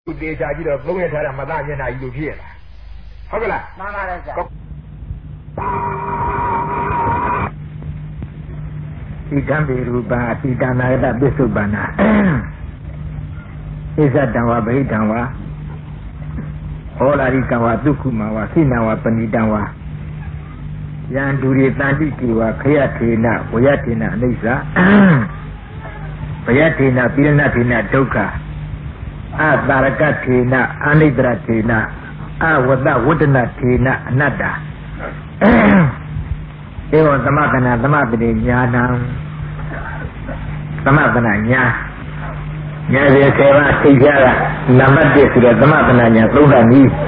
တေချာကြည့်တော့သုံးရထားတာမသားမျက်နှာကြီးလိုဖြစ်လာဟုတ်ကလားမှန်ပါတယ်ဆရာဣဒံပေရူပံဣဒံနာယတပစ္စုပ္ပန္နာဣဇတံဝဗိဒံဝဟောလာရိကံဝဒုက္ခမဝစိနဝပဏိတံဝယံဒူရိတန္တိကေဝခယထေနဝယထေနအနိစ္စဘယထေနပိရဏထေနဒုက္ခအတာရကထေနအနိတရထေနအဝတ္တဝတ္တနာထေနအနတ္တဧဝံသမတနာသမပတိညာဏံသမတနာညာညာရေခေဝသိကြတာနံပါတ်1ဆိုတော့သမတနာညာသုံးတာနည်း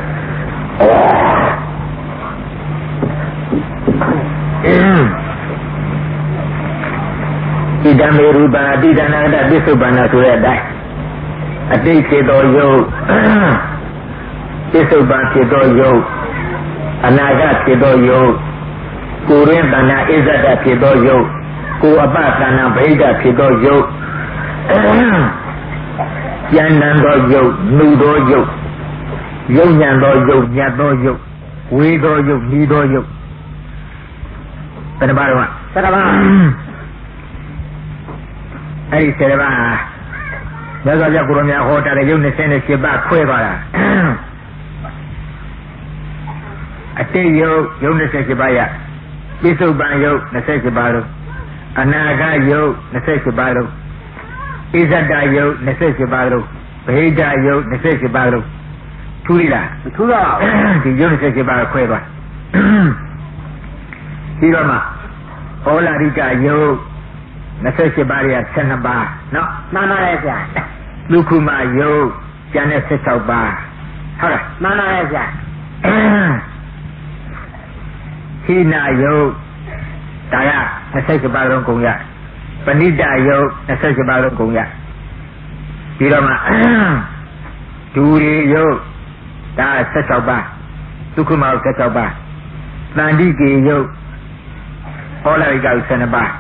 ဣဒံမေရူပံအတိဒနာတပစ္စုပ္ပန္နဆိုတဲ့အတိုင်းအတိတ်ဖြစ်သောယုတ်ပစ္စုပ္ပန်ဖြစ်သောယုတ်အနာဂတ်ဖြစ်သောယုတ်ကိုယ်ရင်းတဏ္ဍဣဇဒဖြစ်သောယုတ်ကိုယ်အပတဏ္ဍဗိဒဖြစ်သောယုတ်ဉာဏ်နံသောယုတ်နှူသောယုတ်ယုတ်ဉာဏ်သောယုတ်ညတ်သောယုတ်ဝေသောယုတ်ဤသောယုတ်ဘယ်နှပါတော့ 7ပါးအဲ့ဒီ7ပါးမြတ်စွာဘုရားကိုရောမြတ်ဟောတာတဲ့ယုတ်28ပါးခွဲသွားတာအတိတ်ယုတ်28ပါးရပစ္စုပန်ယုတ်28ပါးလို့အနာဂတ်ယုတ်28ပါးလို့ဣဇဒယုတ်28ပါးလို့ဗဟိတယုတ်28ပါးလို့ထူးလားမထူးတော့ဒီယုတ်28ပါးခွဲသွားပြီးတော့မှဟောလာရိကယုတ်28ပါးရ12ပါးနော်မှန်ပါတယ်ဆရာလူခုမယုတ်ကျန်တဲ့16ပါးဟုတ်လားမှန်ပါတယ်ဆရာဟိနာယုတ်ဒါက28ပါးလုံးကုန်ရပဏိတယုတ်28ပါးလုံးကုန်ရပြီးတော့မှဒူရီယုတ်ဒါ16ပါးသုခမ16ပါးတန္တိကေယုတ်ဟောလာရိက12ပါး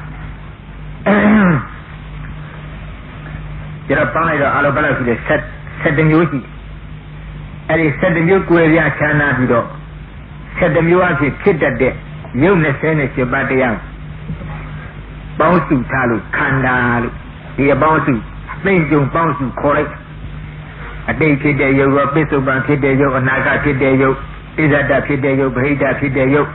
ကျတော့ပေါင်းလိုက်တော့အလုံးဘယ်လောက်ရှိလဲ7မျိုးရှိအဲ့ဒီ7မျိုးကိုယ်ရချမ်းသာပြီးတော့7မျိုးအဖြစ်ဖြစ်တတ်တဲ့ရုပ်28ပါးတရားပေါင်းစုထားလို့ခန္ဓာလို့ဒီအပေါင်းစုသိမ့်ကြုံပေါင်းစုခေါ်လိုက်အတိတ်ဖြစ်တဲ့ရုပ်ရောပစ္စုပန်ဖြစ်တဲ့ရုပ်အနာဂတ်ဖြစ်တဲ့ရုပ်ဣဇဒဖြစ်တဲ့ရုပ်ဗဟိတဖြစ်တဲ့ရုပ်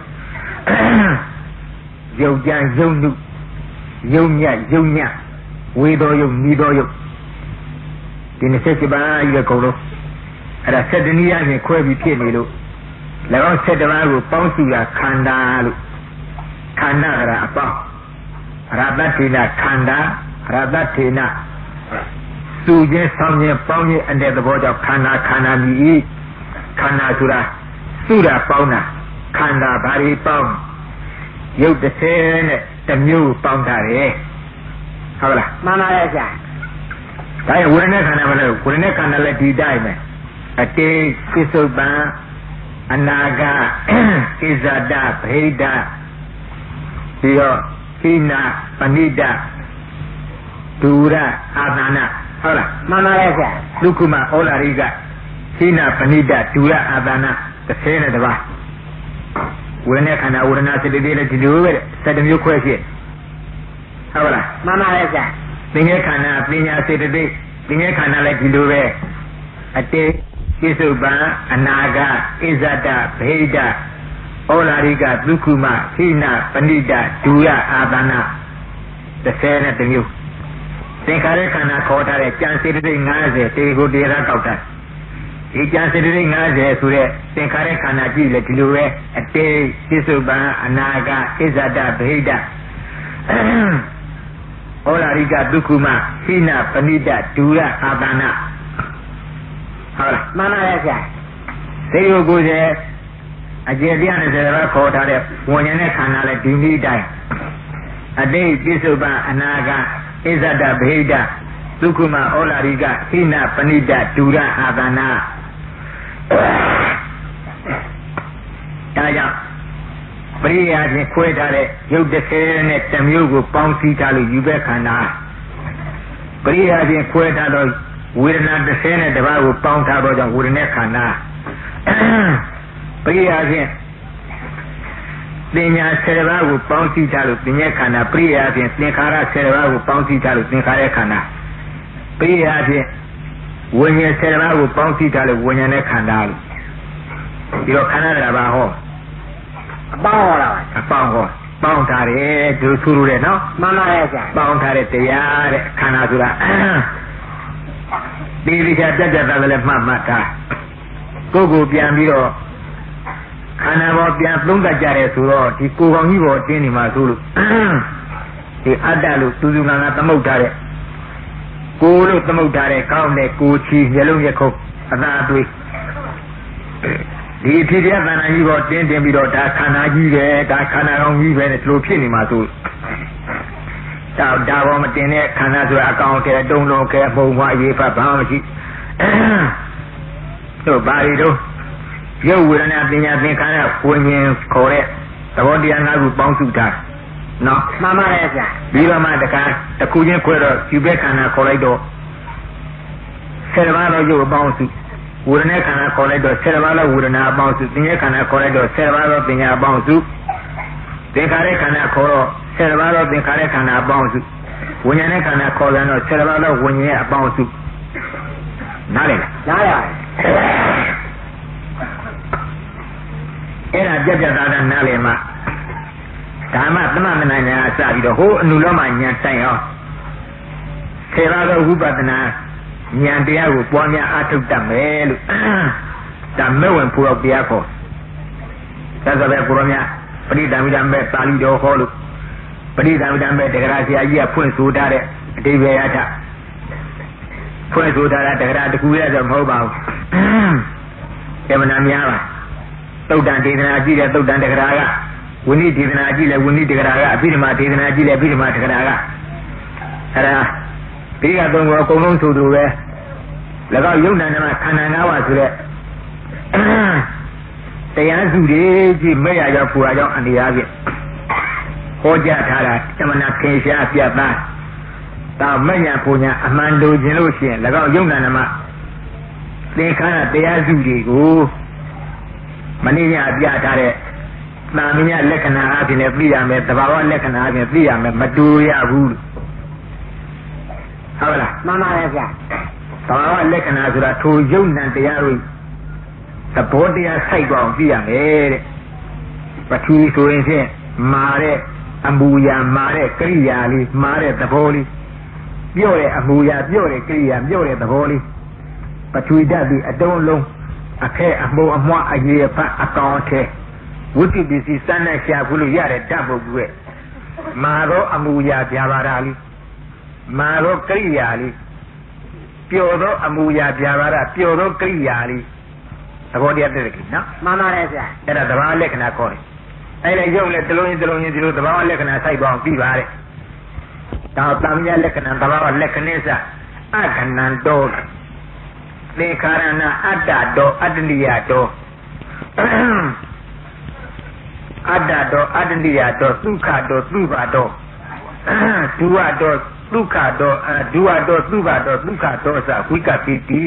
ရုပ်ကြံရုပ်နုယုံညယုံညဝေသောယုံဤသောယုံဒီ28ပါးကြီးပဲကုန်လို့အဲ့ဒါ7နည်းအပြင်ခွဲပြီးဖြစ်နေလို့၎င်း7ပါးကိုပေါင်းစုတာခန္ဓာလို့ခန္ဓာကအပေါင်းရတ္တထေနခန္ဓာရတ္တထေနသူချင်းဆောင်ချင်းပေါင်းချင်းအနေသဘောကြောင့်ခန္ဓာခန္ဓာမြည်ခန္ဓာဆိုတာစုတာပေါင်းတာခန္ဓာဘာတွေပေါင်းရုပ်30နဲ့တစ်မျိုးပေါင်းထားတယ်ဟုတ်လားမှန်ပါရဲ့ဆရာဒါရဝိညာဉ်ခန္ဓာမလို့ဝိညာဉ်ခန္ဓာလည်းဒီတိုင်းပဲအတေပစ္စုပန်အနာဂတ်ဣဇဒဗဟိတပြီးတော့ခိနာပဏိတဒူရအာသနာဟုတ်လားမှန်ပါရဲ့ဆရာဒုက္ခမဩလာရိကခိနာပဏိတဒူရအာသနာ30နဲ့တပါးဝိညာဉ်ခန္ဓာဝေဒနာစိတ်တွေလည်းဒီလိုပဲ7မျိုးခွဲဖြစ်ဟုတ်လားမှန်ပါရဲ့ဆရာသင်္ခေခန္ဓာပညာစိတ်တွေသင်္ခေခန္ဓာလည်းဒီလိုပဲအတေပစ္စုပန်အနာဂတ်ဣဇဒဗဟိတဩလာရိကဒုက္ခမခိနာပဏိတဒူရအာသနာ30နဲ့တစ်မျိုးသင်္ခါရခန္ဓာခေါ်ထားတဲ့ကြံစိတ်တွေ50တေကိုတရားတောက်တာဒီကြံစိတ်တွေ50ဆိုတဲ့သင်္ခါရခန္ဓာကြည့်လေဒီလိုပဲအတေပစ္စုပန်အနာဂတ်ဣဇဒဗဟိတဩလာရိကဒုက္ခမခိနာပဏိတဒူရအာသနာဟုတ်လားမှန်ပါရဲ့ဆရာသေယုကိုယ်ရဲ့အကျေတရားနဲ့ဆရာကခေါ်ထားတဲ့ဝိညာဉ်နဲ့ခန္ဓာလည်းဒီနည်းတိုင်းအတိတ်ပစ္စုပန်အနာဂတ်ဣဇဒဗဟိတဒုက္ခမဩလာရိကခိနာပဏိတဒူရအာသနာဒါကြောင့်ပရိယာချင်းခွဲထားတဲ့ရုပ်30နဲ့တစ်မျိုးကိုပေါင်းစည်းထားလို့ယူပဲခန္ဓာပရိယာချင်းခွဲထားတော့ဝေဒနာ30နဲ့တပါးကိုပေါင်းထားတော့ကြောင့်ဝေဒနာခန္ဓာပရိယာဖြင့်ပညာ10ပါးကိုပေါင်းစည်းထားလို့ပညာခန္ဓာပရိယာဖြင့်သင်္ခါရ10ပါးကိုပေါင်းစည်းထားလို့သင်္ခါရခန္ဓာပရိယာဖြင့်ဝိညာဉ်10ပါးကိုပေါင်းစည်းထားလို့ဝိညာဉ်နဲ့ခန္ဓာလို့ဒီတော့ခန္ဓာတပါးဟောအပေါင်းဟောတာပါအပေါင်းဟောပေါင်းထားတယ်သူထူထူတယ်နော်မှန်ပါရဲ့ဆရာပေါင်းထားတဲ့တရားတဲ့ခန္ဓာဆိုတာဒီလိခါတက်တက်တယ်လည်းမှတ်တာကိုယ်ကိုပြန်ပြီးတော့ခန္ဓာပေါ်ပြန်သုံးသပ်ကြတယ်ဆိုတော့ဒီကိုယ်ကောင်ကြီးပေါ်တင်းနေမှာဆိုလို့ဒီအတ္တလို့သူစုကံကသမုတ်ထားတဲ့ကိုယ်လို့သမုတ်ထားတဲ့ကောင်းတဲ့ကိုယ်ချီမျက်လုံးရက်ခုတ်အသာအသွေးဒီအဖြစ်တရားခန္ဓာကြီးပေါ်တင်းတင်ပြီးတော့ဒါခန္ဓာကြီးပဲဒါခန္ဓာကောင်ကြီးပဲဒီလိုဖြစ်နေမှာဆိုဒါပေါ်မတင်တဲ့ခန္ဓာဆိုတာအကောင်တဲ့တုံးလုံးကဲပုံမအရေးဖတ်ဘာမှမရှိတို့ဘာတွေတော့ရုပ်ဝေဒနာပညာသင်္ခါရဝိညာဉ်ခေါ်တဲ့သဘောတရား၅ခုပေါင်းစုထားနော်မှန်ပါရဲ့ဗျာပြီးတော့မှတခါတစ်ခုချင်းခွဲတော့ယူဘက်ခန္ဓာခေါ်လိုက်တော့10ပါးသောရုပ်အပေါင်းစုဝေဒနာခန္ဓာခေါ်လိုက်တော့10ပါးသောဝေဒနာအပေါင်းစုပညာခန္ဓာခေါ်လိုက်တော့10ပါးသောပညာအပေါင်းစုသင်္ခါရခန္ဓာခေါ်တော့10ပါးသောသင်္ခါရခန္ဓာအပေါင်းစုဝိညာဉ်နဲ့ခန္ဓာခေါ်လာတော့10ပါးသောဝိညာဉ်ရဲ့အပေါင်းစုနားလည်လားနားလည်ပါအဲ့ဒါပြတ်သားတာနားလည်မှာဓမ္မသမမနာညာအစပြီးတော့ဟိုအနုလောမညာတိုင်အောင်10ပါးသောဝိပဿနာဉာဏ်တရားကိုပွားများအားထုတ်တတ်မယ်လို့ဒါမဲ့ဝင်ဖူတော့တရားခေါ်သစ္စာပဲကိုရောများပရိသံဝိဒံပဲပါဠိတော်ဟောလို့ပရိသံဝိဒံပဲတက္ကရာဆရာကြီးကဖွင့်ဆိုထားတဲ့အတိပ္ပယ်အထဖွင့်ဆိုထားတာတက္ကရာတကူရဆိုမဟုတ်ပါဘူးအမှန်တရားများပါသုတ်တန်ဒေသနာကြည့်တဲ့သုတ်တန်တက္ကရာကဝိနည်းဒေသနာကြည့်လဲဝိနည်းတက္ကရာကအဘိဓမ္မာဒေသနာကြည့်လဲအဘိဓမ္မာတက္ကရာကအဲ့ဒါဒီကသုံးကိုအကုန်လုံးဆိုသူပဲ၎င်းယုံနာနာခန္ဓာ၅ပါးဆိုတဲ့တရားစုတွေကြည့်မဲ့ရကြောင့်ပူရကြောင့်အနေအားဖြင့်ဟောကြားထားတာတမနာခေရှားပြတ်သားဒါမဲ့ညာပူညာအမှန်လိုခြင်းလို့ရှိရင်၎င်းယုံနာနာမှာသင်္ခါရတရားစုတွေကိုမနေ့ကပြထားတဲ့သာမညလက္ခဏာအပြင်နဲ့သိရမယ်သဘာဝလက္ခဏာအပြင်သိရမယ်မတူရဘူးဟုတ်လားမှန်ပါရဲ့ဗျာသဘာဝလက္ခဏာဆိုတာထိုယုံနံတရားတို့သဘောတရားစိုက်သွားအောင်သိရမယ်တဲ့ပထဝီဆိုရင်ဖြင့်မာတဲ့အမူအရာမာတဲ့ကိရိယာလေးမာတဲ့သဘောလေးပြော့တဲ့အမူအရာပြော့တဲ့ကိရိယာပြော့တဲ့သဘောလေးပထဝီဓာတ်ဒီအတုံးလုံးအခဲအမိုးအမွှအရေဖတ်အကောင်ထဲဝိတ္တိပစ္စည်းစမ်းနဲ့ရှာဖို့လို့ရတဲ့ဓာတ်ပုဂ္ဂိုလ်ရဲ့မာတော့အမူအရာပြပါတာလေးမာတော့ကိရိယာလေးပျော်သောအမူအရာပြပါတာပျော်သောကိရိယာလေးသဘောတရားတဲ့ကိနော်မှန်ပါတယ်ဗျာအဲ့ဒါသဘာဝလက္ခဏာခေါ်တယ်အဲ့ဒါရုပ်နဲ့တလုံးချင်းတလုံးချင်းဒီလိုသဘာဝလက္ခဏာစိုက်ပေါင်းပြီးပါတယ်ဒါတမညာလက္ခဏာသဘာဝလက္ခဏာစအခဏံတော်သင်္ခါရဏအတ္တတော်အတ္တနိယတော်အတ္တတော်အတ္တနိယတော်ဒုက္ခတော်သုဘတော်ဒုဝတော်ဒုက္ခတော်ဒုဝတော်သုဘတော်ဒုက္ခတော်စဝိကပိတိ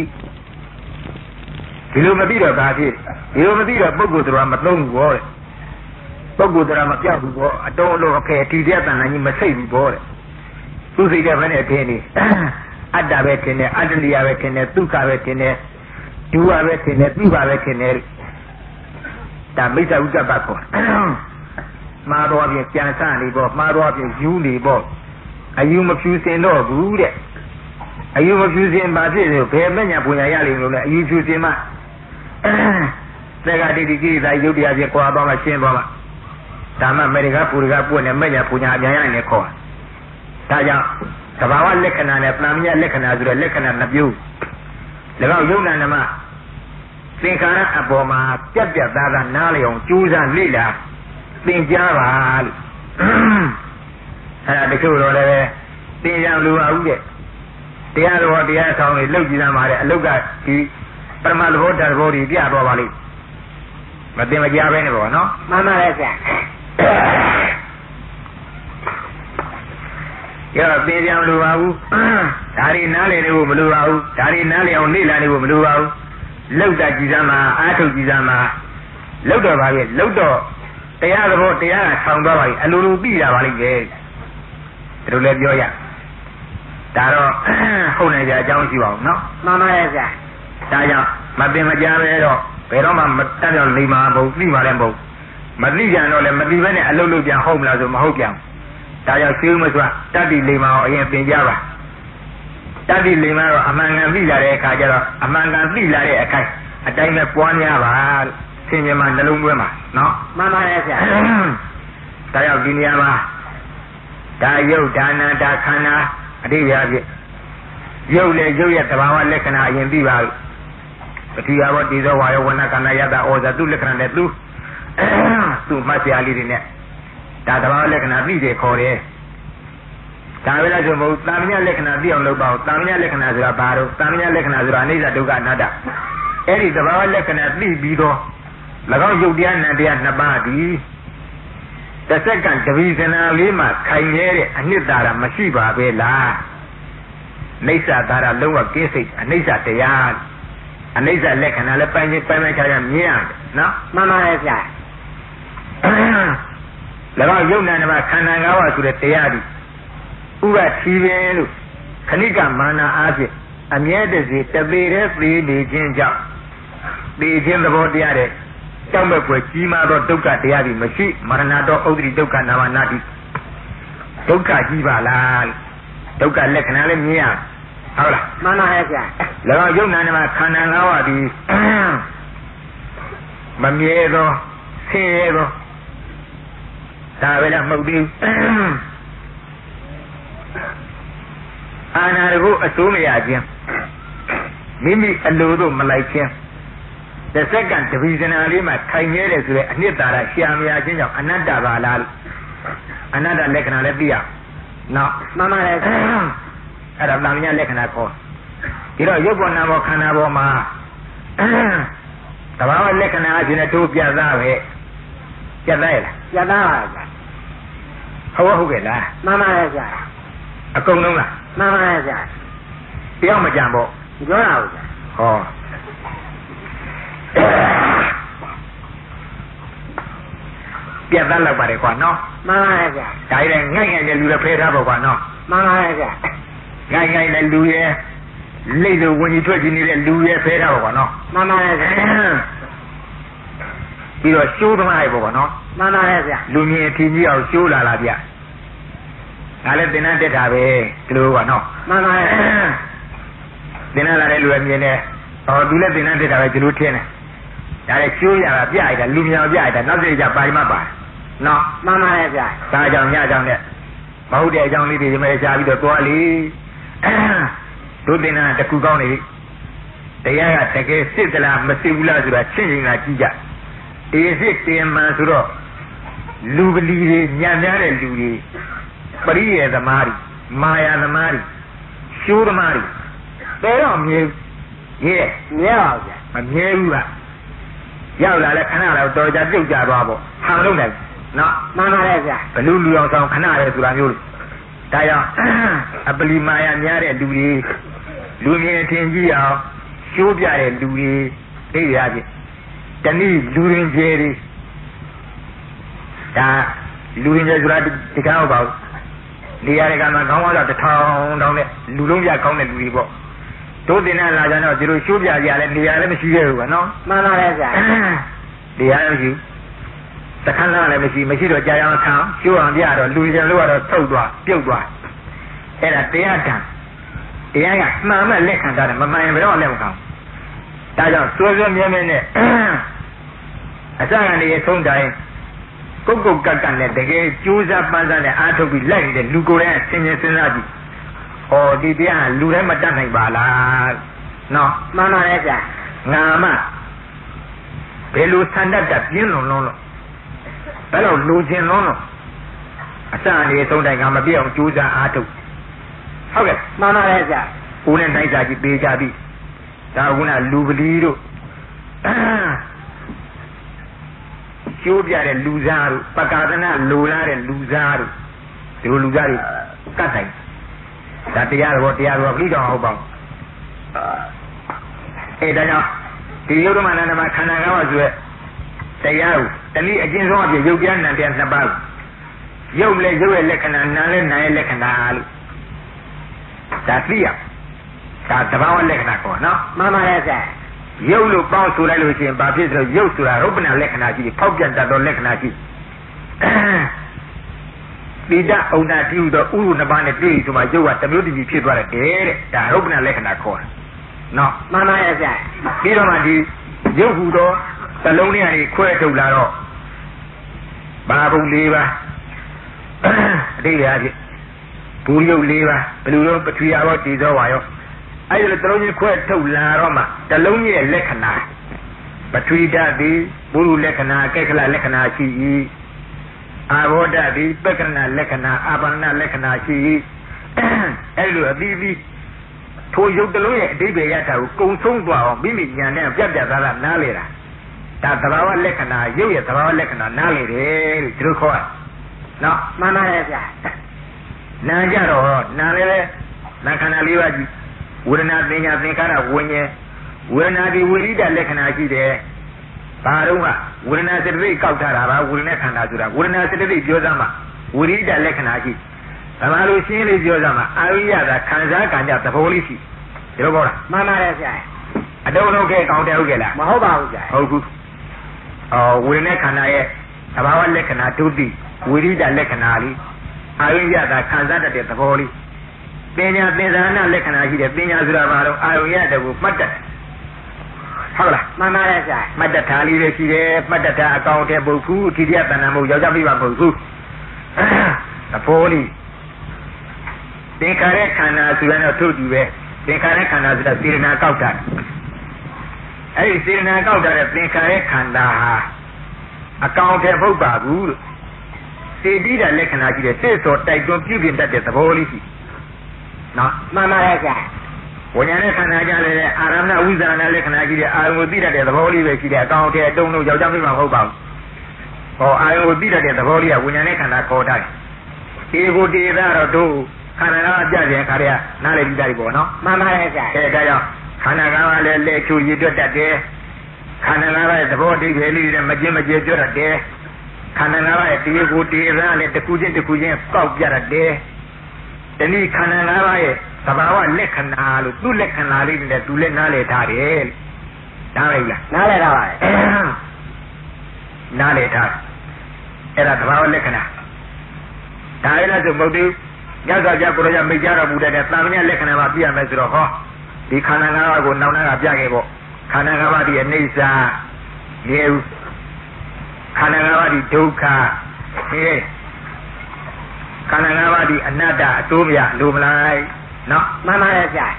ဒီလိုမသိတော့ဒါဖြစ်ဒီလိုမသိတော့ပုဂ္ဂိုလ်တော်မသုံးဘူးဘောတဲ့ပုဂ္ဂိုလ်တော်မပြောက်ဘူးဘောအတော်အလုံးအဖယ်ဒီတဲ့တန်နိုင်ကြီးမစိတ်ဘူးဘောတဲ့သူစိတ်တဲ့ဘယ်နဲ့ထင်းနေအတ္တပဲထင်တယ်အတ္တနိယပဲထင်တယ်ဒုက္ခပဲထင်တယ်ဒုဝပဲထင်တယ်သုဘပဲထင်တယ်ဒါမိစ္ဆာဥစ္စာပါခေါ်မှားတော့ပြင်ကြံစနေပေါ့မှားတော့ပြင်ယူနေပေါ့အယူမဖြူစင်တော့ဘူးတဲ့အယူမဖြူစင်ပါဖြစ်လို့ဘယ်မညာပူညာရလိမ့်လို့လဲအယူဖြူစင်မှသက်ကတိတိကိစ္စယုတ်တရားပြကွာသွားမှရှင်းသွားမှဒါမှအမေရိကပူရိကပွင့်နေမညာပူညာအများရနေခေါ်ဒါကြောင့်သဘာဝလက္ခဏာနဲ့ပဏာမညာလက္ခဏာဆိုတဲ့လက္ခဏာနှစ်မျိုး၎င်းယုံနာနမသင်္ခါရအပေါ်မှာပြတ်ပြတ်သားသားနားလျောင်ကြိုးစားလေ့လာသင်ကြားပါလို့အဲ့ဒါတချို့တော့လည်းသင်ရလူပါဘူးတဲ့တရားတော်တရားဆောင်တွေလှုပ်ကြည့်သားမှာတဲ့အလုတ်ကဒီပရမသဘောဓာတ်သဘောတွေပြတော့ပါလိမ့်မသိမကြားပဲနေပါနော်မှန်ပါရဲ့ဆရာပြောသိကြမလို့ပါဘူးဒါရီနားလည်နေဖို့မလိုပါဘူးဒါရီနားလည်အောင်လေ့လာနေဖို့မလိုပါဘူးလောက်တာကြည်စမ်းမှာအားထုတ်ကြည်စမ်းမှာလောက်တော့ပါပြီလောက်တော့တရားသဘောတရားကဆောင်းသွားပါပြီအလိုလိုသိရပါလိမ့်မယ်ဒါလိုလည်းပြောရဒါတော့ဟုတ်နေကြအကြောင်းရှိပါဘူးနော်မှန်ပါရဲ့ဗျာဒါကြောင့်မပင်မကြားပဲတော့ဘယ်တော့မှမတတ်တော့လိမ္မာဘုံသိပါလည်းမဟုတ်မသိကြတော့လည်းမသိဘဲနဲ့အလုပ်လုပ်ပြန်ဟုတ်မလားဆိုမဟုတ်ပြန်ဒါကြောင့်သိဦးမစွာတတ္တိလိမ္မာကိုအရင်သင်ကြပါတတ္တိလိမ္မာတော့အမှန်ကန်သိလာတဲ့အခါကျတော့အမှန်ကန်သိလာတဲ့အခိုက်အတိုင်းပဲပွားများပါဆင်ញင်မှာနှလုံးသွင်းပါနော်မှန်ပါရဲ့ဗျာဒါကြောင့်ဒီနေရာမှာဒါယုတ်ဒါနဒါခန္ဓာအတိအကျဖြစ်ယုတ်လေယုတ်ရဲ့သဘာဝလက္ခဏာအရင်သိပါလို့ပတိယဘောတိသောဝါယောဝဏကန္နာယတဩဇာသူလက္ခဏာနဲ့သူမှတ်စရာလေးတွေနဲ့ဒါသဘာဝလက္ခဏာသိတယ်ခေါ်တယ်ဒါပဲလားဆိုမဟုတ်တာမညလက္ခဏာသိအောင်လုပ်ပါဦးတာမညလက္ခဏာဆိုတာဘာလို့တာမညလက္ခဏာဆိုတာအနိစ္စဒုက္ခအနတ္တအဲ့ဒီသဘာဝလက္ခဏာသိပြီးတော့၎င်းယုတ်တရားနံတရားနှစ်ပါးသည်တစ်စက္ကန့်တပီစနာလေးမှာခိုင်ရဲတဲ့အနှစ်သာရမရှိပါပဲလားအိဋ္ဌသာရလုံးဝကင်းစိတ်အနိစ္စတရားအနိစ္စလက္ခဏာလည်းပိုင်းခြားမြင်ရတယ်နော်မှန်ပါရဲ့ဗျာ၎င်းယုတ်နာနမခန္ဓာ၅ပါးဆိုတဲ့တရားဒီဥပထီပင်လို့ခဏိကမာနအားဖြင့်အမြဲတစေတပေတဲ့သေနေခြင်းကြောင့်သေခြင်းသဘောတရားတဲ့ကြောင့်ပဲကြီးမားသောဒုက္ခတရားဒီမရှိမရဏတော်ဥဒ္ဒရိဒုက္ခနာမနာတိဒုက္ခကြီးပါလားဒုက္ခလက္ခဏာလည်းမြင်ရဟုတ်လားမှန်ပါရဲ့ဗျာ၎င်းယုတ်နာနမခန္ဓာ၅ပါးဒီမမြဲသောဆင်းရဲသောဒါပဲလားမဟုတ်သေးဘူးအာနာရကိုအစိုးမရခြင်းမိမိအလိုတို့မလိုက်ခြင်းတစ်စက္ကန့်တပီစနာလေးမှာခိုင်မြဲတယ်ဆိုတဲ့အနှစ်သာရရှာမရခြင်းကြောင့်အနတ္တပါလားအနတ္တလက္ခဏာလည်းသိရနော်မှန်ပါရဲ့အဲ့ဒါတာမညလက္ခဏာခေါ်ဒီတော့ရုပ်ပေါ်နာပေါ်ခန္ဓာပေါ်မှာသဘာဝလက္ခဏာအချင်းနဲ့တို့ပြသပဲပြသရဲ့လားပြသပါဗျာဟုတ်ကဲ့လားမှန်ပါရဲ့ဗျာအကုန်လုံးလားမှန်ပါရဲ့ဗျာတယောက်မကြံပေါ့ပြောတာဟုတ်ဗျာဟောပြတ်သားလောက်ပါတယ်ကွာနော်မှန်ပါရဲ့ဗျာဒါကြီးလည်းငိုက်တဲ့လူလည်းဖဲထားပေါ့ကွာနော်မှန်ပါရဲ့ဗျာငိုက်တဲ့လူရဲ့လိတ်လိုဝင်ကြီးထွက်ကြီးနေတဲ့လူရဲ့ဖဲထားပေါ့ကွာနော်မှန်ပါရဲ့ဗျာပြီးတော့ရှိုးသမားရဲ့ပေါ့ကွာနော်မှန်ပါရဲ့ဗျာလူမြင်အထင်ကြီးအောင်ရှိုးလာဗျဒါလည်းသင်္นานတက်တာပဲဒီလိုကွာနော်မှန်ပါရဲ့သင်္นานလာတဲ့လူရဲ့မြင်တယ်ဟောသူလည်းသင်္นานတက်တာပဲဒီလိုထင်တယ်ဒါလည်းရှိုးရတာပြရတာလူမြောင်ပြရတာနောက်စိတ်ကြပါမှပါနော်မှန်ပါရဲ့ဗျာဒါကြောင့်ညကြောင့်နဲ့မဟုတ်တဲ့အကြောင်းလေးတွေဒီမဲ့ရှားပြီးတော့သွားလေတို့သင်္นานတကူကောင်းနေတရားကတကယ်စစ်သလားမစစ်ဘူးလားဆိုတာချင်းချင်းကကြည့်ကြတေစစ်တင်မှန်ဆိုတော့လူပလီတွေညံ့များတဲ့လူတွေပရိယေသမားတွေမာယာသမားတွေရှိုးသမားတွေတဲတော့မြဲမြဲပါဗျာမမြဲဘူးကရောက်လာလဲခဏတော့တော်ကြပြုတ်ကြသွားပေါ့ဟန်လုံးတယ်နော်မှန်ပါရဲ့ဗျာဘလူလူအောင်ဆောင်ခဏရဲဆိုတာမျိုးဒါကြောင့်အပလီမာယာများတဲ့လူတွေလူမြင်ထင်ကြည့်အောင်ရှိုးပြတဲ့လူတွေသိရပြီတနည်းလူရင်းကျဲတွေဒါလူရင်းကျဲဆိုတာဒီကားဟုတ်ပါဘူးနေရာတွေကမှခေါင်းကတော့တစ်ထောင်တောင်းနဲ့လူလုံးပြကောင်းတဲ့လူတွေပေါ့တို့တင်လာကြတော့ဒီလိုရှိုးပြကြလည်းနေရာလည်းမရှိခဲ့ဘူးကွာနော်မှန်ပါရဲ့ဗျာနေရာလည်းမရှိတခါလည်းမရှိတော့ကြာအောင်ခံရှိုးအောင်ပြတော့လူကျဲလို့ကတော့ထုတ်သွားပြုတ်သွားအဲ့ဒါတရားတန်တရားကမှန်မဲ့လက်ခံတာမမှန်ရင်ဘယ်တော့လက်မခံဒါကြောင့်စွဲစွဲမြဲမြဲနဲ့အစကနေဆုံးတိုင်းကုတ်ကတ်နဲ့တကယ်ကြိုးစားပန်းစားနဲ့အားထုတ်ပြီးလိုက်နေတဲ့လူကိုယ်တိုင်ဆင်ញင်စဉ်းစားကြည့်ဟောဒီတရားလူတိုင်းမတတ်နိုင်ပါလားနော်မှန်ပါရဲ့ဗျာငါမဘယ်လိုဆန္ဒတပြင်းလုံးလို့ဘယ်လိုလူချင်းလုံးလို့အစအနေဆုံးတိုင်းငါမပြည့်အောင်ကြိုးစားအားထုတ်ဟုတ်ကဲ့မှန်ပါရဲ့ဗျာဦးနဲ့တိုက်စားကြည့်ပေးကြပြီဒါကလူပလီတို့ကျိုးပြတဲ့လူစားတို့ပကာသနာလိုလားတဲ့လူစားတို့ဒီလိုလူစားတွေကတ်တိုင်းဒါတရားတော်ပြီးတော့ဟုတ်ပါဘူးဒါကြောင့်ဒီယုတ်ဓမ္မနန္ဒမှာခန္ဓာ၅ပါးဆိုရတရားကိုတနည်းအကျဉ်းဆုံးအဖြစ်ယုတ်တရားနံတရား2ပါးယုတ်လည်းယုတ်ရဲ့လက္ခဏာနာလည်းနာရဲ့လက္ခဏာလို့ဒါသိရဒါတဘာဝလက္ခဏာခေါ်နော်မှန်ပါရဲ့ဆရာယုတ်လို့ပေါင်းဆိုလိုက်လို့ရှိရင်ဘာဖြစ်ဆိုယုတ်ဆိုတာရုပ်ပနာလက္ခဏာရှိတယ်ဖောက်ပြန်တတ်သောလက္ခဏာရှိပိဋကဥဒ္ဒတိဟုသောဥရုနှစ်ပါးနဲ့တွေ့ပြီးဆိုမှယုတ်ကတစ်မျိုးတစ်မျိုးဖြစ်သွားတယ်တဲ့ဒါရုပ်ပနာလက္ခဏာခေါ်တယ်နော်မှန်ပါရဲ့ဆရာပြီးတော့မှဒီယုတ်ဟူသောသလုံးလေးကနေခွဲထုတ်လာတော့ဘာဘုံ၄ပါးအတိတ်ရာဖြစ်ဘူယုတ်၄ပါးဘယ်လိုတော့ပထဝီရောတည်သောဝါရောအဲ့ဒီသလုံးကြီးခွဲထုတ်လာတော့မှသလုံးကြီးရဲ့လက္ခဏာပထဝီဓာတ်သည်ပုရုလက္ခဏာကိခလလက္ခဏာရှိ၏အာဘောဓာတ်သည်ပက္ခဏလက္ခဏာအာဘာဏလက္ခဏာရှိ၏အဲ့လိုအပြီးပြီးထိုယုတ်တလုံးရဲ့အဓိပ္ပာယ်ရတာကိုကုံဆုံးသွားအောင်မိမိဉာဏ်နဲ့ပြတ်ပြတ်သားသားနားလေတာဒါသဘာဝလက္ခဏာယုတ်ရဲ့သဘာဝလက္ခဏာနားလေတယ်လို့ဒီလိုခေါ်ရနော်မှန်ပါရဲ့ဗျာနာကြတော့နာလည်းနာခန္ဓာ၄ပါးကြီးဝေဒနာသင်ညာသင်္ခါရဝိညာဉ်ဝေဒနာဒီဝိရိဒလက္ခဏာရှိတယ်ဘာတော့ကဝေဒနာစေတသိက်ကောက်ထားတာပါဝေဒနာခန္ဓာဆိုတာဝေဒနာစေတသိက်ပြောစမ်းမှာဝိရိဒလက္ခဏာရှိဘာလို့ရှင်းလေးပြောစမ်းမှာအာရိယသာခံစားခံကြသဘောလေးရှိဒီလိုပေါ့လားမှန်ပါတယ်ဗျာအတုံးလုံးခဲ့ကောင်းတယ်ဟုတ်ကဲ့လားမဟုတ်ပါဘူးဗျာဟုတ်ဘူးဝေဒနာခန္ဓာရဲ့သဘာဝလက္ခဏာဒုတိဝိရိဒလက္ခဏာလေးအာရိယသာခံစားတတ်တဲ့သဘောလေးပညာသင်္ဇာနာလက္ခဏာရှိတယ်ပညာဆိုတာဘာလို့အာရိယတကူမှတ်တတ်ဟုတ်လားမှန်ပါတယ်ဗျာမှတ်တထားလေးတွေရှိတယ်မှတ်တထားအကောင်တဲ့ပုဂ္ဂိုလ်ထိတိယတဏ္ဍာမဟုတ်ယောက်ျားမိဘပုဂ္ဂိုလ်သဘောလေးသင်္ခါရခန္ဓာဆိုရင်တော့ထုတ်တူပဲသင်္ခါရခန္ဓာဆိုတာစေတနာကောက်တာအဲ့ဒီစေတနာကောက်တာတဲ့သင်္ခါရခန္ဓာဟာအကောင်တဲ့မဟုတ်ပါဘူးလို့စေတိတဲ့လက္ခဏာရှိတဲ့စိတ်စောတိုက်တွန်းပြုပြင်တတ်တဲ့သဘောလေးရှိနော်မှန်ပါရဲ့ဗျာဝိညာဉ်နဲ့ခန္ဓာကြလည်းအာရမဏဝိဇာဏလက္ခဏာရှိတဲ့အာယုံကိုသိတတ်တဲ့သဘောလေးပဲရှိတယ်အကောင်တဲ့အတုံးလို့ယောက်ျားမိန်းမဟုတ်ပါဘူးဟောအာယုံကိုသိတတ်တဲ့သဘောလေးကဝိညာဉ်နဲ့ခန္ဓာခေါ်တတ်တယ်ဒီကိုတည်တာတော့တို့ခန္ဓာကပြခြင်းခါရနားလည်ပြီးသားပြီပေါ့နော်မှန်ပါရဲ့ဗျာဒါကြောင့်ခန္ဓာကလည်းလက်ချူရည်တွက်တတ်တယ်ခန္ဓာကရဲ့သဘောအဓိပ္ပာယ်လေးတွေမကျင်းမကျဲပြောတတ်တယ်ခန္ဓာကရဲ့ဒီကိုတည်တာလည်းတစ်ခုချင်းတစ်ခုချင်းကောက်ပြတတ်တယ်ဒီနေ့ခန္ဓာ၅ပါးရဲ့သဘာဝလက္ခဏာလို့သူ့လက္ခဏာလေးနဲ့သူလည်းနားလည်ထားတယ်နားလည်လားနားလည်ထားပါတယ်နားလည်ထားအဲ့ဒါသဘာဝလက္ခဏာဒါလည်းဆိုမဟုတ်ဘူးညဇာကြကိုရမိတ်ကြတော်မူတဲ့တာမညလက္ခဏာမှာပြရမယ်ဆိုတော့ဟောဒီခန္ဓာ၅ပါးကိုနောက်နာကပြခဲ့ပေါ့ခန္ဓာ၅ပါးဒီအနိစ္စရေခန္ဓာ၅ပါးဒီဒုက္ခဟဲ့ခန္ဓာ၅ပါးဒီအနတ္တအတိုးမြလိုမလိုက်နော်မှန်ပါရဲ့ဗျာ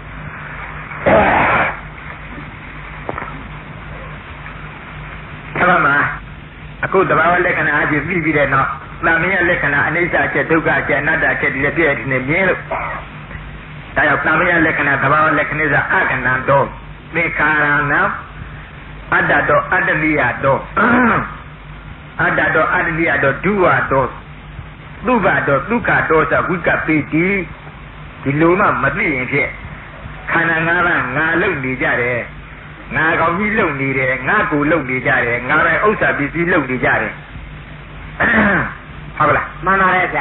အဲ့ဒါမှအခုတဘာဝလက္ခဏာအဖြစ်ပြီးပြီးတဲ့နောက်သာမညလက္ခဏာအနိစ္စအချက်ဒုက္ခအချက်အနတ္တအချက်ဒီလည်းပြည့်တဲ့နေမြင်လို့ဒါကြောင့်သာမညလက္ခဏာတဘာဝလက္ခဏာအခဏံတော်သင်္ခါရဏအတ္တတော်အတ္တလိယတော်အတ္တတော်အတ္တလိယတော်ဒုဝတော်ဒုက္ခတော်ဒုက္ခတော်ဆိုဝိကပိတိဒီလိုမှမသိရင်ဖြင့်ခန္ဓာ၅ပါးငါလုံနေကြတယ်ငါကောင်ကြီးလုံနေတယ်ငါကိုလုံနေကြတယ်ငါပဲဥစ္စာပစ္စည်းလုံနေကြတယ်ဟုတ်လားမှန်ပါရဲ့ဗျာ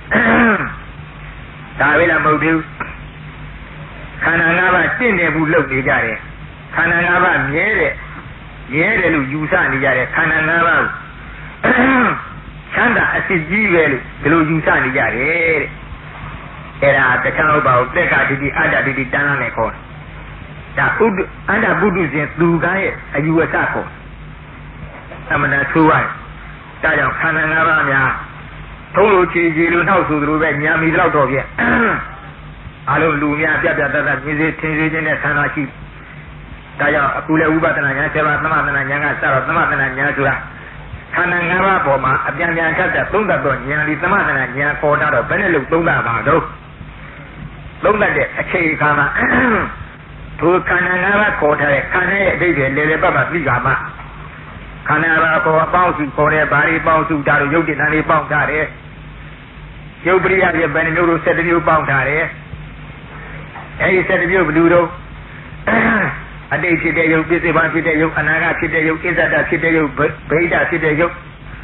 ဒါပဲလားမဟုတ်ဘူးခန္ဓာ၅ပါးတင့်တယ်ဘူးလုံနေကြတယ်ခန္ဓာ၅ပါးမြဲတယ်လို့ယူဆနေကြတယ်ခန္ဓာ၅ပါးချမ်းသာအစစ်ကြီးပဲလို့ဒီလိုယူဆနေကြတယ်တဲ့အဲ့ဒါတခြားဟုတ်ပါဘူးတက္ကတိတိအတ္တတိတိတန်းနဲ့ခေါ်ဒါဥဒ္ဒအတ္တပုဒ္ဓရှင်သူကရဲ့အယူဝဆခေါ်အမှန်တရားဆိုးရတယ်ဒါကြောင့်ခန္ဓာ၅ပါးများထုံးလို့ချီလို့နှောက်ဆိုသလိုပဲညာမီတော့တော့ပြအလုံးလူများပြပြတတ်တတ်မြင်စေထင်စေခြင်းနဲ့ဆန္ဒရှိဒါကြောင့်အခုလည်းဥပဒနာညာ7ပါးသမထနာညာကစတော့သမထနာညာဆိုတာခန္ဓာ၅ပါးပေါ်မှာအပြန်ပြန်ထပ်တဲ့သုံးသပ်တော့ဉာဏ်ဒီသမထနာဉာဏ်ပေါ်တာတော့ဘယ်နဲ့လို့သုံးသပ်ပါတော့သုံးသပ်တဲ့အခြေခံမှာသူခန္ဓာ၅ပါးခေါ်ထားတဲ့ခန္ဓာရဲ့အဓိပ္ပာယ်လေလေပတ်မှသိကြမှာခန္ဓာ၅ပါးပေါ်အပေါင်းစုခေါ်တဲ့ဘာတွေပေါင်းစုတာတို့ရုပ်တည်တန်တွေပေါင်းထားတယ်ရုပ်ပရိယရဲ့ဘယ်နှမျိုးတို့7မျိုးပေါင်းထားတယ်အဲဒီ7မျိုးဘယ်လိုတော့အတိတ်ဖြစ်တဲ့ရုပ်ပစ္စေဘာဖြစ်တဲ့ရုပ်အနာဂတ်ဖြစ်တဲ့ရုပ်အစ္ဆဒဖြစ်တဲ့ရုပ်ဗိဓဖြစ်တဲ့ရုပ်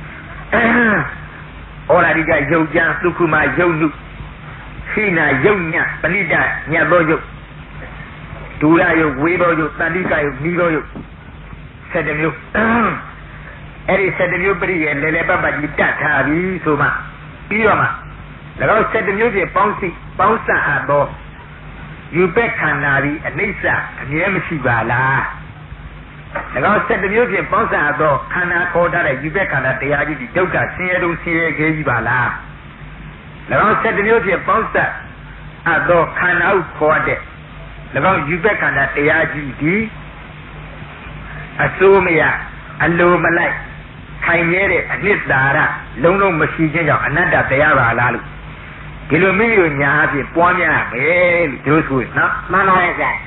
ဩလာရိကရုပ်ကြံသုခုမရုပ်နုခိနာရုပ်ညပဏိတညတ်သောရုပ်ဒူရရုပ်ဝေသောရုပ်တန်တိကရုပ်နီးသောရုပ်7မျိုးအဲ့ဒီ7မျိုးပရိယေလေပတ်ပတ်ကြီးတတ်ထားပြီဆိုမှပြီးတော့မှ၎င်း7မျိုးဖြင့်ပေါင်းစပ်အပ်သောယူပက်ခန္ဓာသည်အနိစ္စအမြဲမရှိပါလား၎င်း7မျိုးဖြင့်ပေါင်းစပ်အပ်သောခန္ဓာခေါ်ထားတဲ့ယူပက်ခန္ဓာတရားကြီးဒီဒုက္ခဆင်းရဲတုံးဆင်းရဲခဲကြီးပါလား၎င်း7မျိုးဖြင့်ပေါင်းစပ်အပ်သောခန္ဓာကိုခေါ်တဲ့၎င်းယူပက်ခန္ဓာတရားကြီးဒီအစိုးမရအလိုမလိုက်ခိုင်မြဲတဲ့အနှစ်သာရလုံးလုံးမရှိခြင်းကြောင့်အနတ္တတရားပါလားလို့ဒီလိုမိတို့ညာအဖြစ်ပွားများမယ်လို့တို့ဆိုရင်နော်မှန်ပါရဲ့ဆရာ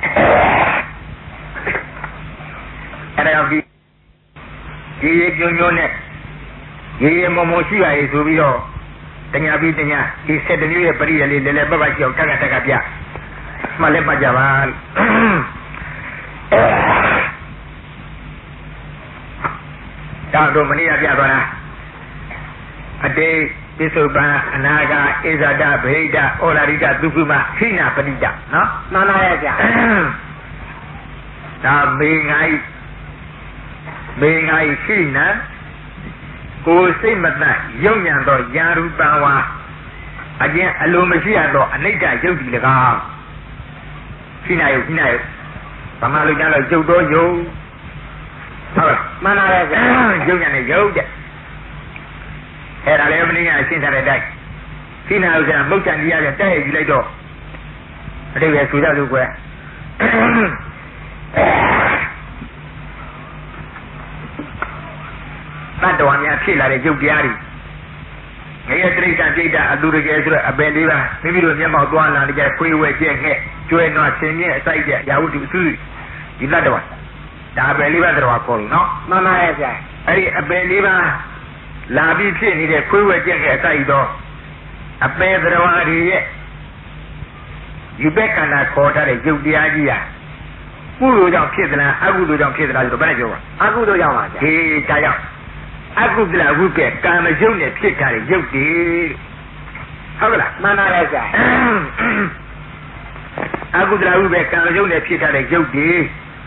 အဲ့ဒါဒီရေပြုံညွန်းနဲ့ရေမုံမရှိပါရဲ့ဆိုပြီးတော့တညာပြီးတညာဒီ7မျိုးရဲ့ပရိယလေးလည်းပတ်ပတ်ကြောက်တက်ကပြမှလည်းပတ်ကြပါတော့မနေ့ကပြသွားတာအတေပစ္စုပန်အနာဂတ်ဣဇဒဗိဒဩလာရိကသုခုမခိနာပဏိတနော်မှန်ပါရဲ့ဗျာဒါမေငိုင်းခိနာကိုယ်စိတ်မတတ်ယုံညံသောယာရုပံဝါအကျဉ်အလိုမရှိရသောအနိဋ္ဌယုတ်ဒီ၎င်းခိနာယုတ်ဗမာလူကျတော့ယုတ်တော်ယုတ်ဟုတ်လားမှန်ပါရဲ့ဗျာယုံညံနေယုတ်တဲ့အဲ့ဒါလည်းမင်းကရှင်းထားတဲ့အတိုင်းခိနာဥစ္စာမုတ်တန်တရားနဲ့တဲ့ယူလိုက်တော့အတိတ်ပဲဆိုကြလို့ကွယ်တတ္တဝါများဖြစ်လာတဲ့ယုတ်တရားတွေငရဲတိဋ္ဌပြိတ္တအတူတကယ်ဆိုတော့အပယ်လေးပါမိမိတို့မျက်မှောက်သွားလာကြခွေးဝဲကျက်ငှက်ကျွဲနွားဆင်းမြဲအစိုက်တဲ့ရာဟုတုအစုဒီတတ္တဝါဒါအပယ်လေးပါတော်ခေါ်လို့နော်မှန်ပါရဲ့ဗျာအဲ့ဒီအပယ်လေးပါလာပြီးဖြစ်နေတဲ့ခွေးဝဲကျက်ငှက်အစိုက်တော့အပယ်တော်အရီရဲ့ယူဘက်ခန္ဓာခေါ်ထားတဲ့ယုတ်တရားကြီးဟာကုသိုလ်ကြောင့်ဖြစ်သလားအကုသိုလ်ကြောင့်ဖြစ်သလားဆိုတော့ဘယ်နဲ့ပြောပါအကုသိုလ်ကြောင့်ပါဗျာဟေးဒါကြောင့်အကုသလဝုကဲကာမယုတ်နဲ့ဖြစ်ထားတဲ့ယုတ်တည်းဟုတ်ကလားမှန်ပါရဲ့ဆရာအကုသလဝုကဲကာမယုတ်နဲ့ဖြစ်ထားတဲ့ယုတ်တည်း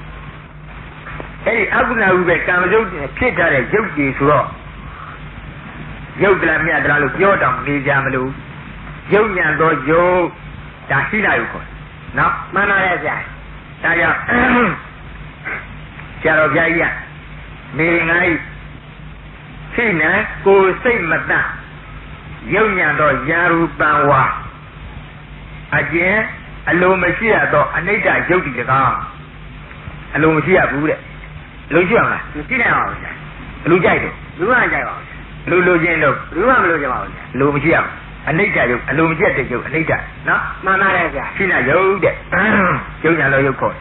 အဲဒီအကုသလဝုကဲကာမယုတ်နဲ့ဖြစ်ထားတဲ့ယုတ်တည်းဆိုတော့ယုတ်တလားမြတ်တလားလို့ပြောတောင်နေကြမလို့ယုတ်ညံသောယုတ်ဒါရှိလာယူခေါ်နော်မှန်ပါရဲ့ဆရာဒါကြောင့်ဆရာတော်ဘုရားကြီးကနေငါ့ရှိနေကိုယ်စိတ်မတတ်ယုံညံသောယာရူပံဝါအကျဉ်အလိုမရှိရသောအနိဋ္ဌယုတ်တိတကားအလိုမရှိရဘူးတဲ့လုံရှိအောင်လားကြည့်နေအောင်ဗျာလူကြိုက်တယ်လူကကြိုက်ပါဘူးလူချင်းလို့လူကမလို့ကြပါဘူးလူမရှိအောင်အနိဋ္ဌယုတ်အလိုမရှိတဲ့ယုတ်အနိဋ္ဌနော်မှန်ပါတယ်ဗျာရှိနေယုတ်တဲ့ယုံညံသောယုတ်ခေါ်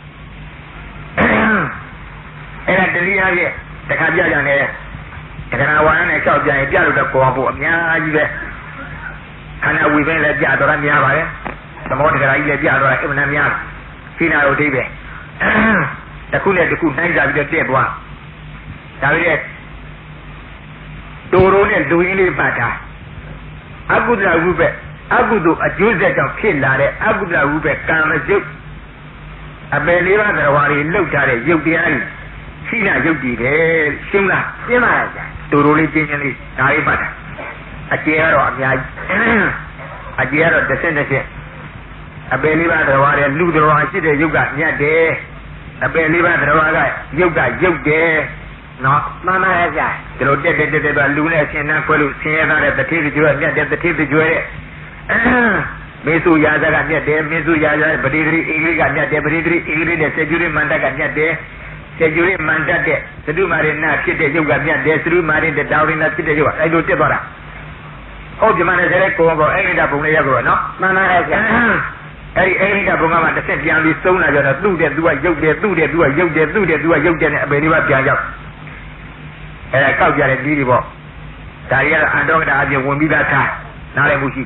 အဲ့ဒါတရားရဲ့တခါပြကြတယ်တခါဝါရနဲ့လျှောက်ပြရင်ပြလို့တော့ကိုယ်ဖို့အများကြီးပဲခန္ဓာဝိပင်းလည်းပြတော့များပါတယ်သမောတခါကြီးလည်းပြတော့အမှန်များရှိနာတို့အိပဲတစ်ခုနဲ့တစ်ခုနိုင်ကြပြီးတော့တက်သွားဒါပေမဲ့တိုးရိုးနဲ့လူရင်းလေးပတ်တာအကုသလဝုပဲအကုသိုလ်အကျိုးဆက်ကြောင့်ဖြစ်လာတဲ့အကုသလဝုပဲကာမယုတ်အပယ်လေးပါးတော်ဝါတွေလှုပ်ထားတဲ့ယုတ်တရားတွေရှိနာယုတ်တည်တယ်ရှင်းလားရှင်းပါရဲ့ဗျာတူတူလေးချင်းချင်းလေးဒါလေးပတ်တာအကျေကတော့အများကြီးအကျေကတော့တစ်ဆက်အပယ်လေးပါးတော်ဝါတွေလူတော်ဝါရှိတဲ့ယုတ်ကညတ်တယ်အပယ်လေးပါးတော်ဝါကယုတ်တယ်နော်မှန်ပါရဲ့ဗျာဒီလိုတက်တော့လူနဲ့ဆင်းနှံခွဲလို့ဆင်းရဲတဲ့တတိကျွဲညတ်တဲ့တတိကျွဲမေစုရာဇကညတ်တယ်မေစုရာဇပတိတိအင်္ဂလိပ်ကညတ်တယ်ပတိတိအင်္ဂလိပ်နဲ့စေကျွေးမန္တကညတ်တယ်စေကျွေးမန္တတဲ့သတုမာရိနာဖြစ်တဲ့ယုတ်ကညတ်တယ်သတုမာရိတဲ့တောင်းရင်းနာဖြစ်တဲ့ယုတ်ကအဲ့လိုတက်သွားတာဟုတ်ဒီမှာလည်းကိုယ်ကောအဲ့ဒီတာပုံလေးရောက်တော့နော်မှန်ပါရဲ့ဗျာအဲ့ဒီအိန္ဒိယဘုံကမှတစ်ဆက်ပြန်ပြီးသုံးလာကြတော့သူ့တဲ့သူကရုပ်တယ်သူ့တဲ့သူကရုပ်တယ်သူ့တဲ့သူကရုပ်တယ်နဲ့အပေလေးပါပြန်ရောက်အဲ့ဒါကောက်ကြတဲ့ဒီတွေပေါ့ဒါတွေကတော့အန္တောကတာအပြင်ဝင်ပြီးသားထားနားလည်မှုရှိ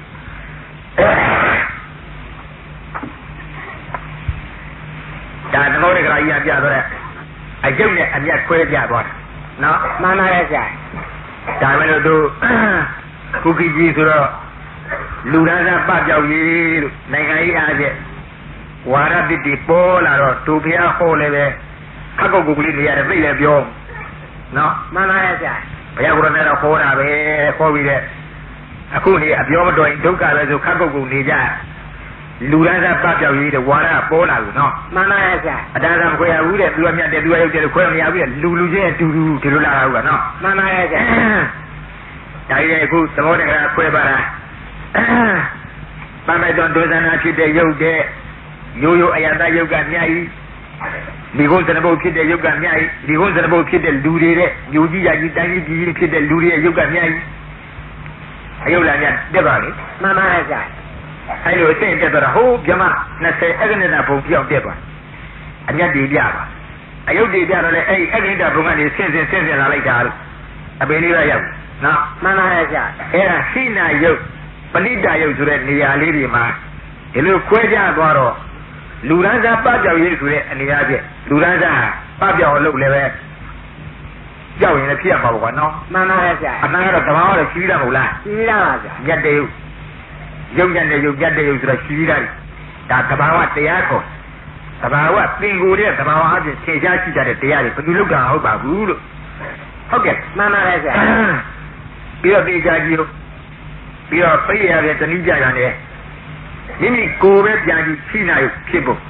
ဒါသမုဒ္ဒရာကြီးပြသွားတဲ့အကျုပ်နဲ့အမျက်ခွဲပြသွားတာနော်မှန်ပါရဲ့ဆရာဒါပဲလို့တို့ကုကီကြီးဆိုတော့လူသားစားပပြောက်ရေးလို့နိုင်ငံရေးအားဖြင့်ဝါရပစ်တီပေါ်လာတော့သူဖျားဟောလည်းပဲခက်ကုတ်ကုတ်ကလေးနေရတယ်သိလည်းပြောနော်မှန်ပါရဲ့ဆရာဘုရားကိုယ်တော်နဲ့တော့ခေါ်တာပဲခေါ်ပြီးတဲ့အခုနေအပြောမတော်ရင်ဒုက္ခပဲဆိုခက်ကုတ်ကုတ်နေကြလူသားစားပပြောက်ရေးတဲ့ဝါရပေါ်လာလို့နော်မှန်ပါရဲ့ဆရာအတန်းစားမခွဲရဘူးတဲ့သူကမြတ်တယ်သူကရုပ်တယ်ခွဲမရဘူးတဲ့လူချင်းအတူတူဒီလိုလာတာဟုတ်ကနော်မှန်ပါရဲ့ဆရာဒါကြီးအခုသဘောတကယ်ခွဲပါလားပမေတ္တဒုသနာဖြစ်တဲ့ရုပ်တဲ့ရိုးရိုးအယတယုတ်ကမြတ်ကြီးဒီကုန်းစနဘုတ်ဖြစ်တဲ့ယုတ်ကမြတ်ကြီးဒီကုန်းစနဘုတ်ဖြစ်တဲ့လူတွေတဲ့ယူကြီးရကြီးတိုင်းကြီးကြီးဖြစ်တဲ့လူတွေရဲ့ယုတ်ကမြတ်ကြီးအယုတ်လာမြတ်တက်ပါလေမှန်ပါရဲ့ဆရာအဲ့လိုအသိတက်တော့ဟိုးဗြဟ္မ20အကနိတဘုံပြောက်တက်ပါအမြတ်တွေပြပါအယုတ်တွေပြတော့လေအဲ့အကနိတဘုံကနေဆင်းလာလိုက်တာလို့အပင်လေးရရောက်နော်မှန်ပါရဲ့ဆရာအဲ့ဒါဟိနာယုတ်ပဏိတယုတ်ဆိုတဲ့နေရာလေးတွေမှာဒီလိုခွဲခြားသွားတော့လူရန်စားပပြောက်ရေးဆိုတဲ့အနေအချင်းလူရန်စားပပြောက်လို့လည်းပဲကြောက်ရင်လည်းဖြစ်ရမှာပေါ့ကွာနော်မှန်ပါရဲ့ဆရာအမှန်ကတော့တဘာဝတော့ရှိရမဟုတ်လားရှိရပါဗျာညတ်တဲ့ယုတ်ရုပ်ညတ်တဲ့ယုတ်ညတ်တဲ့ယုတ်ဆိုတော့ရှိရတယ်ဒါတဘာဝတရားခေါ်တဘာဝသင်္ကိုယ်တဲ့တဘာဝအချင်းခြေချားရှိကြတဲ့တရားတွေဘယ်လိုလုပ်တာဟုတ်ပါဘူးလို့ဟုတ်ကဲ့မှန်ပါရဲ့ဆရာပြီးတော့တေချာကြီးတို့ပြီးတော့ပြည့်ရတဲ့တဏှိကြရတယ်မိမိကိုယ်ပဲပြန်ပြီးဖြိနာရုပ်ဖြစ်ဖို့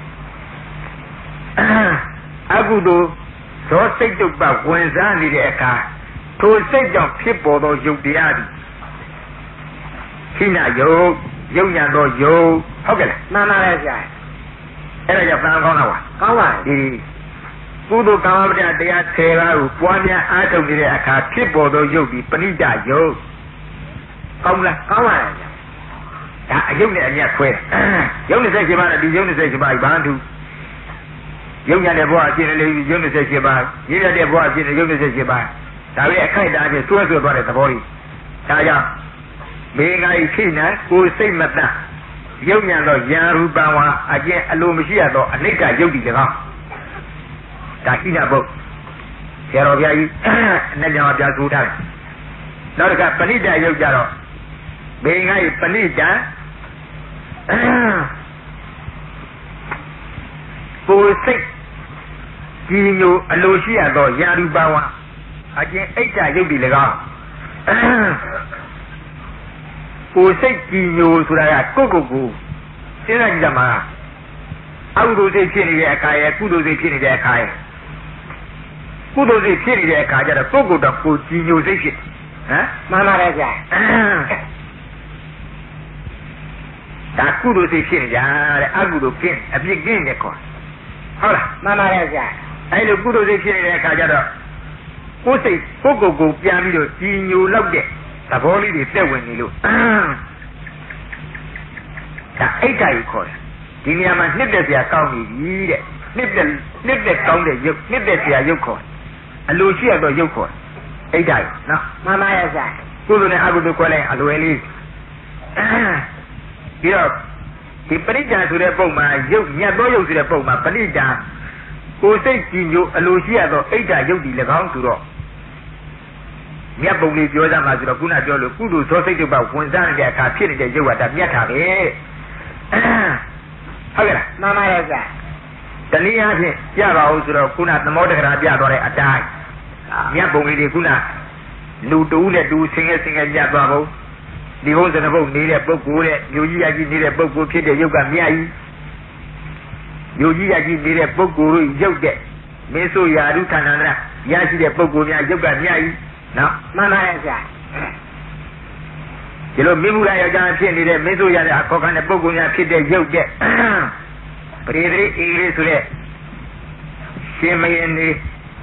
အကုသိုလ်သောစိတ်တုပ္ပဝင်စားနေတဲ့အခါထိုစိတ်ကြောင့်ဖြစ်ပေါ်သောယုတ်တရားသည်ဖြိနာရုပ်ယုတ်ညာသောယုတ်ဟုတ်ကဲ့လားမှန်ပါရဲ့ဆရာအဲ့ဒါကြောင့်ကောင်းတာပါကောင်းပါဒီကုသိုလ်ကာမပဒတရား10ပါးကိုပွားများအားထုတ်နေတဲ့အခါဖြစ်ပေါ်သောယုတ်ဒီပဏိတယုတ်ကောင်းလားကောင်းပါရဲ့ဆရာဒါအယုတ်နဲ့အမြတ်ခွဲယုတ်28ပါးနဲ့ဒီယုတ်28ပါးဘာတူယုတ်ညာတဲ့ဘဝအကျင့်လေးယုတ်28ပါးရည်ရတဲ့ဘဝအကျင့်ယုတ်28ပါးဒါပဲအခိုက်အတန့်ချင်းဆွဲသွားတဲ့သဘောကြီးဒါကြောင့်မေငါဤခိနံကိုယ်စိတ်မတတ်ယုတ်ညာသောယံရူပံဝါအကျင့်အလိုမရှိရသောအနိစ္စယုတ်ဒီတကားဒါခိနဘုတ်ဆရာတော်ဘုရားကြီးနဲ့ကြောင်ပြဆိုထားတယ်နောက်တစ်ခါပဏိတယုတ်ကြတော့ဘေငါဤပဏိတကိုယ်စိတ်ကြီးညိုအလိုရှိရသောယာရူပဝါအကျင့်အိတ်တယုတ်ဒီ၎င်းကိုယ်စိတ်ကြီးညိုဆိုတာကကိုယ့်ကိုယ်စဉ်းစားကြည့်ကြမှာအကုသိုလ်စိတ်ဖြစ်နေတဲ့အခါရဲ့ကုသိုလ်စိတ်ဖြစ်နေတဲ့အခါရဲ့ကုသိုလ်စိတ်ဖြစ်နေတဲ့အခါကျတော့ကိုယ့်ကိုယ်တော့ကိုယ်ကြီးညိုစိတ်ဖြစ်ဟမ်မှန်ပါတယ်ဗျာဒါကုသိုလ်စိတ်ဖြစ်နေကြတဲ့အကုသိုလ်ကင်းအပြစ်ကင်းနေခေါ်ဟုတ်လားမှန်ပါတယ်ဗျာအဲ့လိုကုသိုလ်စိတ်ဖြစ်နေတဲ့အခါကျတော့ကိုယ်စိတ်ကိုယ့်ကိုယ်ပြန်ပြီးတော့ကြီးညိုလောက်တဲ့သဘောလေးတွေတက်ဝင်နေလို့ဒါအိတ်တာကြီးခေါ်တယ်ဒီနေရာမှာနှစ်သက်စရာကောင်းနေပြီတဲ့နှစ်သက်ကောင်းတဲ့ရုပ်နှစ်သက်စရာရုပ်ခေါ်အလိုရှိရတော့ရုပ်ခေါ်အိတ်တာကြီးနော်မှန်ပါရဲ့ဗျာကုသိုလ်နဲ့အကုသိုလ်ခွဲလိုက်အလွယ်လေးပြီးတော့ဒီပရိစ္ဆာဆိုတဲ့ပုံမှာရုပ်ညတ်သောရုပ်ဆိုတဲ့ပုံမှာပရိစ္ဆာကိုယ်စိတ်ကြည်ညိုအလိုရှိရသောအိတ်တာရုပ်ဒီ၎င်းဆိုတော့မြတ်ပုံလေးပြောကြမှာဆိုတော့ခုနပြောလို့ကုသိုလ်သောစိတ်တို့ကဝင်စားနေတဲ့အခါဖြစ်နေတဲ့ရုပ်ကဒါမြတ်တာပဲဟုတ်ကဲ့လားမှန်ပါရဲ့ဗျာတနည်းအားဖြင့်ပြပါဦးဆိုတော့ခုနသမောတက္ကရာပြသွားတဲ့အတိုင်းမြတ်ပုံလေးတွေခုနလူတူးနဲ့တူဆင်းရဲညတ်သွားဖို့ဒီဘုံစနဘုံနေတဲ့ပုဂ္ဂိုလ်တဲ့မျိုးကြီးရကြီးနေတဲ့ပုဂ္ဂိုလ်ဖြစ်တဲ့ရုပ်ကမြတ်ကြီးမျိုးကြီးရကြီးနေတဲ့ပုဂ္ဂိုလ်ရုပ်တဲ့မင်းဆိုရာဓုဌာနန္ဒရရှိတဲ့ပုဂ္ဂိုလ်များရုပ်ကမြတ်ကြီးနော်မှန်ပါရဲ့ဗျာဒီလိုမိမှုလာယောက်ျားဖြစ်နေတဲ့မင်းဆိုရတဲ့အခေါ်ခံတဲ့ပုဂ္ဂိုလ်များဖြစ်တဲ့ရုပ်တဲ့ပရိသေအေးလေးဆိုတဲ့ရှင်မယနေ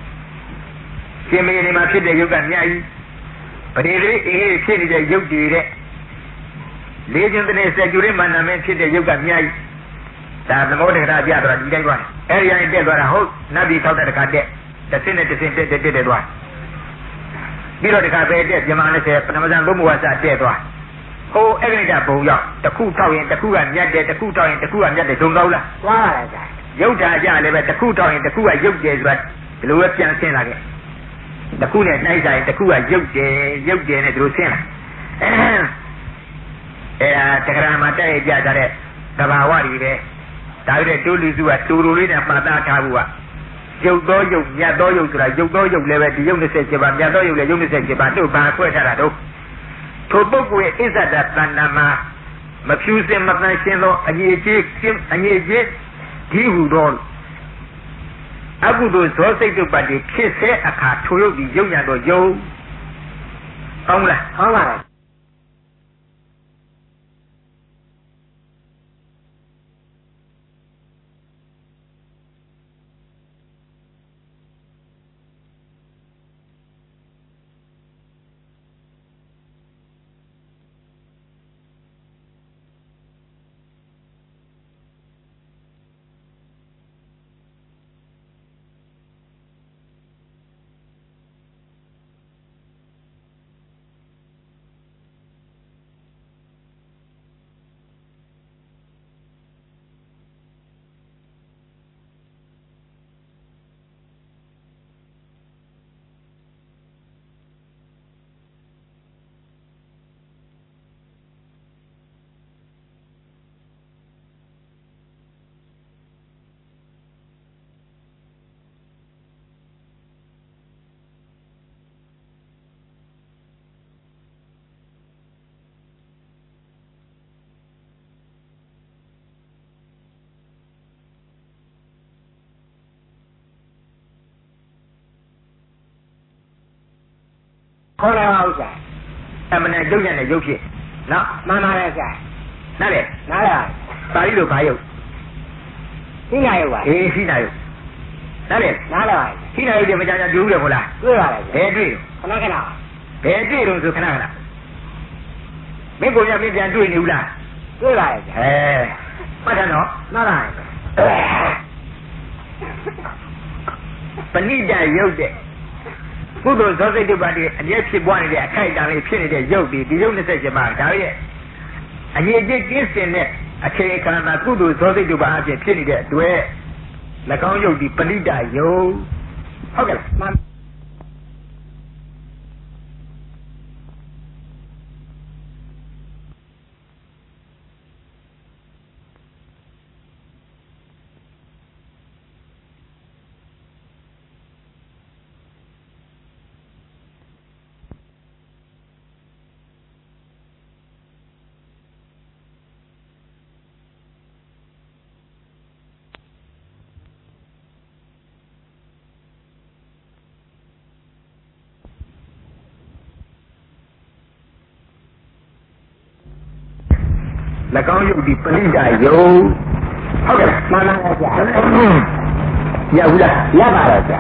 မှာဖြစ်တဲ့ရုပ်ကမြတ်ကြီးပရိသေအေးဖြစ်နေတဲ့ရုပ်တွေတဲ့လေးချင်းတဲ့စက်ကျူရင်းမန္တမင်းဖြစ်တဲ့ရုပ်ကမြတ်ကြီးဒါသမောတက္ကရာပြသွားဒီတိုင်းသွားအဲ့ဒီရင်တက်သွားတာဟုတ်နတ်ပြည်ထောက်တဲ့တခါတက်တစ်စင်းနဲ့တစ်စင်းတက်သွားပြီးတော့တခါပဲတက်ပြမ20ပထမဇန်ဘုံဘဝစတက်သွားဟိုအဲ့ဒီကဘုံရောက်တစ်ခုထောက်ရင်တစ်ခုကမြတ်တယ်တစ်ခုထောက်ရင်တစ်ခုကမြတ်တယ်ဒုံကောင်းလားသွားပါလေဗျာရုပ်ဓာတ်ကြလည်းပဲတစ်ခုထောက်ရင်တစ်ခုကရုပ်တယ်ဆိုတာဒီလိုပဲပြန်ဆင်းလာခဲ့တစ်ခုနဲ့နှိုက်ဆိုင်တစ်ခုကရုပ်တယ်နဲ့ဒီလိုဆင်းလာအဲ့ဒါတက္ကရာမှာတိုက်ကြတဲ့သဘာဝတွေပဲဒါကြတဲ့တိုးလူစုကတူတူလေးနဲ့ပတ်သားထားဖို့ကရုပ်သောရုပ်မြတ်သောရုပ်ဆိုတာရုပ်သောရုပ်လည်းပဲဒီရုပ်27ပါးမြတ်သောရုပ်လည်းရုပ်27ပါးတို့ဘာခွဲထားတာတော့ထိုပုဂ္ဂိုလ်ရဲ့အစ္ဆဒတဏ္ဍမှာမဖြူစင်မတန်ရှင်းသောအငြိကြီးဒီဟုသောအကုသိုလ်ဇောစိတ်တုပ္ပတ္တိဖြစ်စေအခါထိုရုပ်ဒီရုပ်ညာတော့ယုံဟုတ်လားဟုတ်ပါလားခေါ်လာပါဦးဆရာအမှန်နဲ့ရုပ်ရတဲ့ရုပ်ဖြစ်နော်မှန်ပါရဲ့ဆရာနားလေနားလေပါဠိလိုဘာရုပ်ရှိနာရုပ်ပါရှိနာရုပ်နားလေနားလေပါရှိနာရုပ်တွေမကြကြတွေ့ဘူးလေဟုတ်လားတွေ့ပါလေဘယ်တွေ့ခဏခဏဘယ်တွေ့တော့ဆိုခဏခဏမင်းကိုရမင်းပြန်တွေ့နေဘူးလားတွေ့ပါရဲ့မှတ်တယ်နော်နားလေပဏိတရုပ်တဲ့ကုသိုလ်ဇောစိတ်တုပ္ပတ္တိအမြဲဖြစ်ပွားနေတဲ့အခိုက်အတန့်လေးဖြစ်နေတဲ့ရုပ်ဒီရုပ်27ပါးဒါရဲ့အငြိကြီးကင်းစင်တဲ့အခြေခံမှာကုသိုလ်ဇောစိတ်တုပ္ပအဖြစ်ဖြစ်နေတဲ့အတွက်၎င်းရုပ်ဒီပဏိတရုပ်ဟုတ်ကဲ့လား၎င်းယုတ်ဒီပဏိဒယုတ်ဟုတ်ကဲ့မှန်ပါပါဗျာရဘူးလားရပါပါဗျာ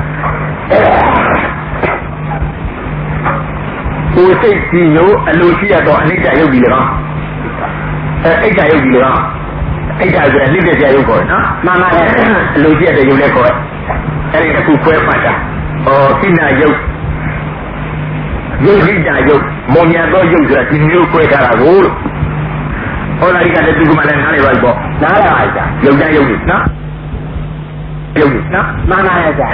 ကိုယ်စိတ်ကြီးယုတ်အလိုရှိရတော့အနိစ္စယုတ်ဒီ၎င်းအိဋ္ဌယုတ်ဒီ၎င်းအိဋ္ဌဆိုရင်နိစ္စယုတ်ခေါ်တယ်နော်မှန်ပါပါအလိုရှိရတဲ့ယုတ်လည်းခေါ်တယ်အဲ့ဒီအခုခွဲမှတ်တာခိနာယုတ်ယုတ်ဟိတယုတ်မုံညာသောယုတ်ဆိုတာဒီမျိုးခွဲထားတာကိုဟောလာဒီကလည်းဒီကမှလည်းနားလေပါပေါ့နားလေပါဗျာယုတ်တန်းယုတ်ကြီးနော်ယုတ်ကြီးနော်မှန်ပါရဲ့ဗျာ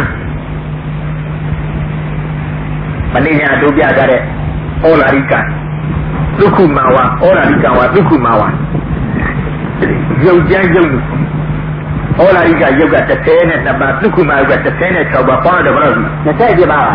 မနေ့ညတို့ပြကြတဲ့ဟောလာဒီကဒုက္ခမဝဟောလာဒီကဝဒုက္ခမဝယုတ်တန်းယုတ်ဟောလာဒီကယုတ်က32ပါးဒုက္ခမဝက36ပါးပေါင်းတယ်ဘယ်လိုလဲ 27ပါးပါ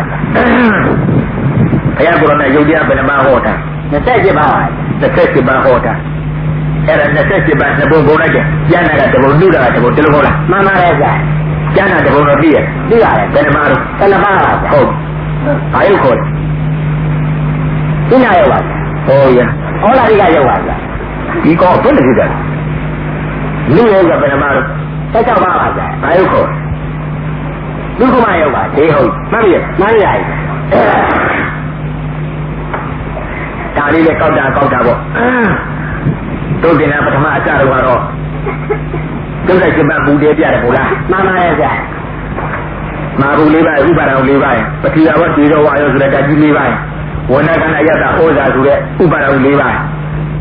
ဗျာဘုရားကိုယ်တော်နဲ့ယုတ်တရားဘယ်နှပါဟောတာ 27ပါးပါ 27ပါးဟောတာအဲ့ဒါ27ပါးသဘုံဘုံလိုက်တယ်ကျန်တာကတဘုံလူတာကတဘုံတလုံးဟုတ်လားမှန်ပါရဲ့ဗျာကျန်တာတဘုံတော့သိရတယ်သိရတယ်ဘယ်နှပါတော့ 12ပါးပါဗျာဟုတ်ဘာယုတ်ခေါ်လဲသိနာရောပါဟုတ်ရဟောလာဒီကရောက်ပါဗျာဒီကောဘယ်လိုဖြစ်ကြလဲလူရောကဘယ်နှပါတော့ 16ပါးပါဗျာဘာယုတ်ခေါ်ဒုက္ခမရောက်ပါဒီဟုတ်မှန်ပြီမှန်ပြီဒါလေးလည်းကောက်တာပေါ့တို့တင်တာပထမအကြတော့ကတော့ဒုက္ခစိတ်ပတ်ဘူးသေးပြတယ်မို့လားမှန်ပါရဲ့ဗျာမာဘူးလေးပါဥပါဒံလေးပါပတိယဝတ္တိရောဝါရောဆိုတဲ့ဓာတ်ကြီးလေးပါဝဏ္ဏကဏယတ္တဩဇာဆိုတဲ့ဥပါဒံလေးပါ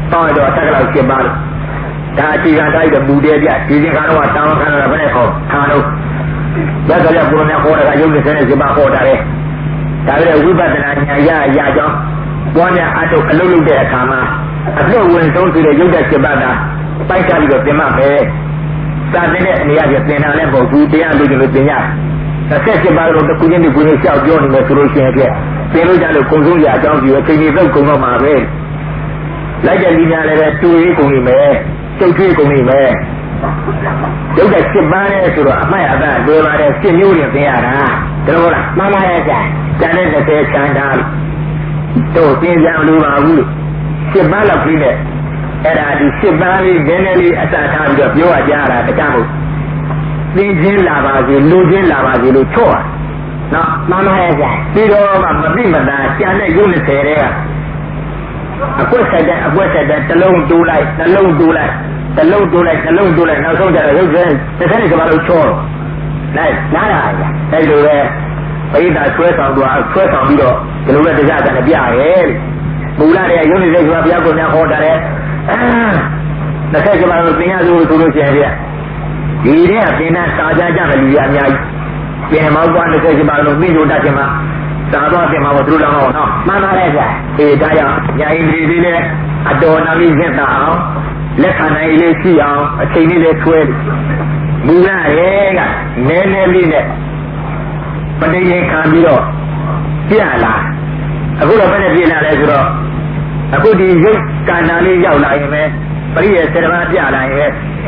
တော့တော့တက်ကလောက်7ပါးလို့ဒါအချိန်ကတိုင်းတော့မူတယ်ပြဒီချိန်ကတော့တောင်းခံရတာဘယ်နဲ့ခေါ်ထားလို့ဒါကြတဲ့ဘုရားခေါ်တာကယုံနေတဲ့7ပါးခေါ်တာလေဒါကြတဲ့ဝိပဿနာဉာဏ်ရကြောင်းပွားများအတုအလုံးလုံးတဲ့အခါမှာအလွတ်ဝင်ဆုံးပြီးတဲ့ယုတ်တဲ့7ပါးသာပိုက်ချပြီးတော့သင်မှပဲစာသင်တဲ့အနေအချင်းသင်တာလည်းမဟုတ်ဘူးတရားလို့သင်ရတယ်7ပါးတော့တစ်ခုချင်းတစ်ခုချင်းရှောက်ပြောနေမယ်ဆိုလို့ရှိရင်ပြသင်လို့ကြလို့ကုံဆုံးရအကြောင်းပြီးတော့ချိန်ကြီးတော့ကုံတော့မှာပဲလိုက်တဲ့ဒီညာလည်းပဲတူရေးကုန်နေမယ်ကျုပ်ထွေးကုန်နေမယ်ယုတ်တဲ့7ပါးနဲ့ဆိုတော့အမှတ်အသားလွယ်ပါတယ်7မျိုးနဲ့သင်ရတာတော်ဟုတ်လားမှန်ပါရဲ့ဆရာကျန်တဲ့30ချမ်းသာတို့သင်ကြလို့ပါဘူး7ပါးလောက်ပြီးတဲ့အဲ့ဒါဒီ7ပါးလေးနည်းနည်းလေးအစထားပြီးတော့ပြောရကြတာတခြားမဟုတ်သင်ချင်းလာပါစေလူချင်းလာပါစေလို့ချော့ရနော်မှန်ပါရဲ့ဆရာပြီးတော့မှမသိမသာကျန်တဲ့ယုတ်20တွေကအကွက်ဆက်တဲ့အကွက်ဆက်တဲ့တစ်လုံးတိုးလိုက်တစ်လုံးတိုးလိုက်တစ်လုံးတိုးလိုက်တစ်လုံးတိုးလိုက်နောက်ဆုံးကျတော့ရုပ်စဲတစ်ဆက်နေကဘာလို့ချောတော့လိုက်နားတာအဲ့လိုပဲပိဋကဆွဲဆောင်သွားဆွဲဆောင်ပြီးတော့ဒီလိုပဲတရားကလည်းပြရဲမူလတဲ့ရုပ်နေစိတ်ကဘုရားကိုများဟောတာတဲ့တစ်ဆက်ကဘာလို့သင်ရလို့ဆိုလို့ရှိရင်ပြဒီတဲ့သင်္နာစာကြကြတဲ့လူကြီးအများကြီးပြန်မောက်သွားတစ်ဆက်ကဘာလို့သိလို့တတ်ချင်မှာသာတော့ပြင်မှာတော့သူတို့တော့နော်မှန်ပါလေဗျာအေးဒါကြောင့်ညာဣန္ဒြေလေးနဲ့အတော်နာပြီးသက်သာအောင်လက်ခံနိုင်လေးရှိအောင်အချိန်လေးလေးထွဲမူရရဲ့ကနည်းနည်းလေးနဲ့ပဋိဉ္ခံပြီးတော့ပြလာအခုတော့ဘယ်နဲ့ပြလာလဲဆိုတော့အခုဒီရုပ်ကန္တာလေးရောက်လာရင်ပဲပရိယေ7ပါးပြလာရင်ပဲ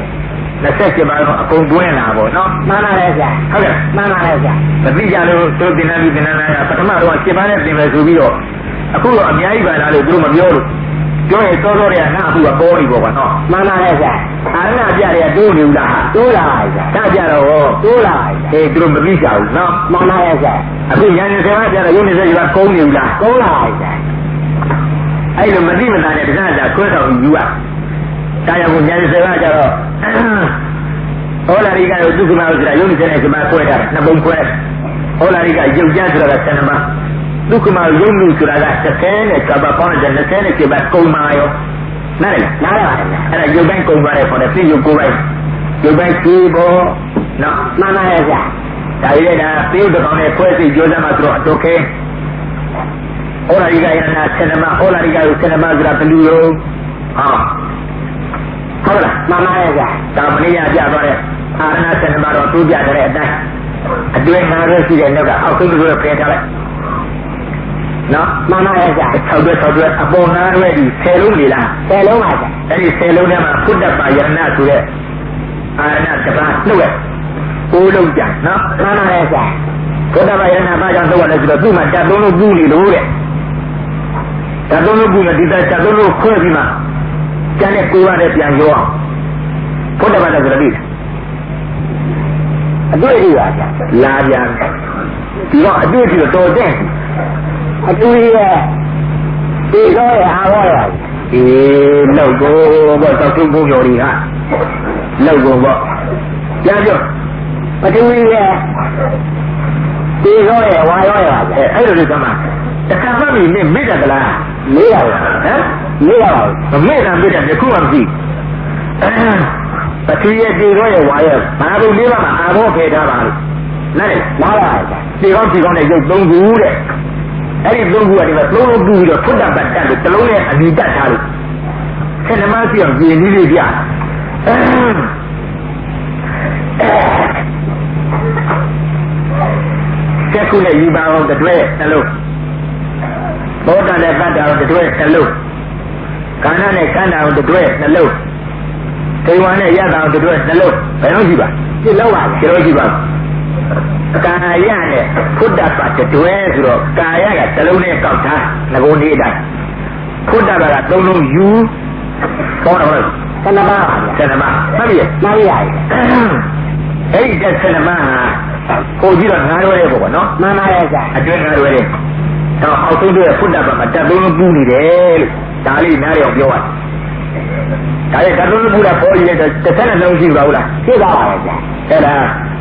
27ပါးတော့အကုန်တွင်းလာပေါ့နော်မှန်ပါလေဗျာဟုတ်ကဲ့မှန်ပါလေဗျာမသိကြလို့သူသင်္ဍာပြီးသင်္ဍာနာပထမတော့7ပါးနဲ့သင်မယ်ဆိုပြီးတော့အခုတော့အများကြီးပါလာလို့သူတို့မပြောလို့ပြောရင်စောစောတွေကငါအခုကပေါ်နေပေါ့ကွာနော်မှန်ပါလေဗျာအာရဏပြတွေကတိုးနေဘူးလားတိုးလာပါဗျာဒါကြတော့တိုးလာပါဗျာသူတို့မသိကြဘူးနော်မှန်ပါလေဗျာအခုညာနေ7ပါးပြတော့ရုပ်နေစေကကုန်းနေဘူးလားကုန်းလာပါဗျာအဲ့လိုမသိမသာနဲ့တရားကြခွဲဆောင်ယူရဒါကြောင့်ညာနေ7ပါးကြတော့ဟောလာရိကကိုဒုက္ခမဟုတ်ဆိုတာယုံနေတဲ့ကမှာခွဲတာနှစ်ပုံခွဲဟောလာရိကယုတ်ကြဆိုတာက7ပါးဒုက္ခမယုံလို့ဆိုတာက30နဲ့ကဘာပေါင်းတဲ့20နဲ့ကဘာကုံမာရောနားလေနားရပါတယ်အဲ့ဒါယုတ်တိုင်းကုံသွားတယ်ခေါ်တယ်ပြည့်ယုတ်ကိုပိုင်းယုတ်တိုင်းကြီးပေါ်နော်မှန်ပါရဲ့ဗျာဒါရည်ဒါပြည့်တကောင်နဲ့ခွဲစိတ်ကြောစမ်းမှဆိုတော့အတုခဲဟောလာရိကရဏ7ပါးဟောလာရိကကို7ပါးဆိုတာဘယ်လိုရောဟုတ်လားမှန်ပါရဲ့ဗျာဒါမနေ့ကပြသွားတဲ့အာရဏ7ပါးတော့သူပြတဲ့အတိုင်းအတွင်းငါးရဲရှိတဲ့နောက်ကအောက်ဆုံးတစ်ခုဖယ်ထားလိုက်နော်မှန်ပါရဲ့ဗျာ6တွဲအပေါ်ငါးရဲဒီ10လုံးနေလား10လုံးပါဗျာအဲ့ဒီ10လုံးထဲမှာဖုဒ္ဓပါယရဏဆိုတဲ့အာရဏ7ပါးနှုတ်ရဲ့9လုံးကြနော်မှန်ပါရဲ့ဗျာဖုဒ္ဓပါယရဏဘာကြောင့်တော့လဲဆိုတော့သူ့မှာဓာတ်3လုံးပူနေလို့တဲ့ဓာတ်3လုံးပူနေဒီဓာတ်3လုံးခွဲပြီးမှကျန်တဲ့ကိုယ်ရတဲ့ပြန်ရောအောင်ဘုဒ္ဓဘာသာဆိုတော့ဒီအတွေ့အထိပါဗျာလာပြန်ဒီတော့အတွေ့အထိတော့တော်တဲ့အတွေ့ရဲ့ဒီတော့ရဟောရဒီလောက်ကိုတော့တောက်ထုံးဖို့ပြောနေတာလောက်ကိုပေါ့ကြားပြောအတွေ့ရဲ့ဒီတော့ရဝါရောရပါဗျာအဲ့လိုလေးကမှတခါမှမမေ့တတ်သလားမေ့ရပါဟမ်မေ့ရပါဘူးမေ့တာမေ့တယ်တခုမှမရှိပတိရဲ့ဒီတော့ရဲ့ဝါရဲ့ဘာလို့လေးပါမှာအာဘောဖယ်ထားပါလို့နားလေနားပါဒီကောင်းနဲ့ရုပ်3ခုတဲ့အဲ့ဒီ3ခုကဒီမှာ3လုံးပူပြီးတော့ထွတ်တာပတ်တက်လို့တစ်လုံးနဲ့အနီတက်ထားလို့ဆယ်နှမစီအောင်ပြင်လေးလေးပြကျက်ခုနဲ့ယူပါအောင်တွဲနှလုံးဘောဓာနဲ့တတ်တာအောင်တွဲနှလုံးကာဏနဲ့ကန္တာအောင်တွဲနှလုံးဒေဝနဲ့ရတာအောင်တွဲနှလုံးဘယ်လိုရှိပါပြလုံးပါကျလို့ရှိပါကာယနဲ့ဖုဒ္ဓပါတွဲဆိုတော့ကာယကတစ်လုံးနဲ့ကောက်ထားငကုံဒီအတိုင်းဖုဒ္ဓပါက3လုံးယူဟောတော့7ပါးပါဗျာ7ပါးမှတ်ပြီမှတ်ရည်အဲ့ဒီ7ပါးဟာကိုကြည့်တော့9ရွဲပေါ့နော်မှန်ပါရဲ့ဗျာအတွင်း9ရွဲတယ်တော့အောက်ဆုံးတွေဖုဒ္ဓဘာမှာတက်သုံးလုံးပူနေတယ်လို့ဒါလေးနားရအောင်ပြောရတယ်ဒါရဲ့တက်သုံးလုံးပူတာပေါ်ရည်တဲ့တစ်ဆက်လုံးရှိပါဘူးလားရှိပါပါရဲ့ဗျာအဲ့ဒါ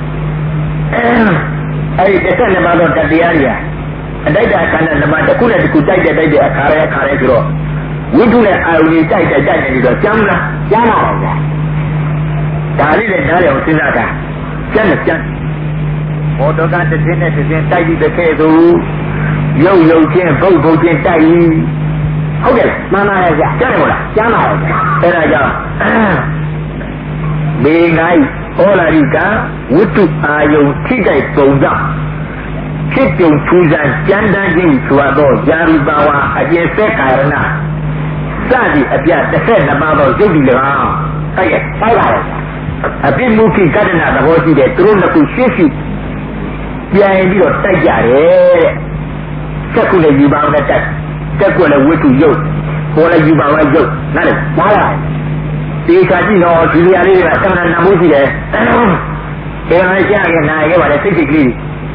အဲ့ဒီတစ်ဆက်နဲ့ပါတော့တရားကြီးအတိုက်တာခန္ဓာနံပါတ်တစ်ခုနဲ့တစ်ခုတိုက်တဲ့အခါရဲဆိုတော့ဝိတုနဲ့အာယုန်ကြီးတိုက်နေပြီးတော့ကျမ်းလားကျမ်းပါပါဗျာဒါလေးလည်းနားလည်အောင်စဉ်းစားတာကျမ်းနဲ့ကျမ်းမော်တော်ကားတစ်စင်းနဲ့တစ်စင်းတိုက်ပြီးတစ်ခဲသူရုပ်ချင်းဘုတ်ချင်းတိုက်ပြီးဟုတ်ကဲ့မှန်ပါရဲ့ဗျာကျမ်းတယ်မို့လားကျမ်းပါရဲ့ဗျာအဲ့ဒါကြောင့်မေငိုင်းဩလာရိကဝိတုအာယုန်ထိကြိုက်ပုံကြောင့်ဖြစ်ကြုံထူးဆန်းကြမ်းတမ်းခြင်းဆိုသောယာရိပါဝါအကျဉ်သက်ကာရဏစသည်အပြ32ပါးသောရုပ်တည်၎င်းဟုတ်ကဲ့တိုက်ပါရဲ့အပိမုခိကတ္တနာသဘောရှိတဲ့သူတို့နှစ်ခုရှင်းရှိပြန်ပြီးတော့တိုက်ကြတယ်တဲ့စက္ကုနဲ့ယူပါအောင်နဲ့တိုက်စက္ကုလည်းဝိတုရုပ်ပေါ်လည်းယူပါအောင်ရုပ်နားလေနားပါဒီခါကြည့်တော့ဒီနေရာလေးကသမဏနာမှုရှိတယ်ဒီမှာကြားရနာခဲ့ပါလေစိတ်ကလေး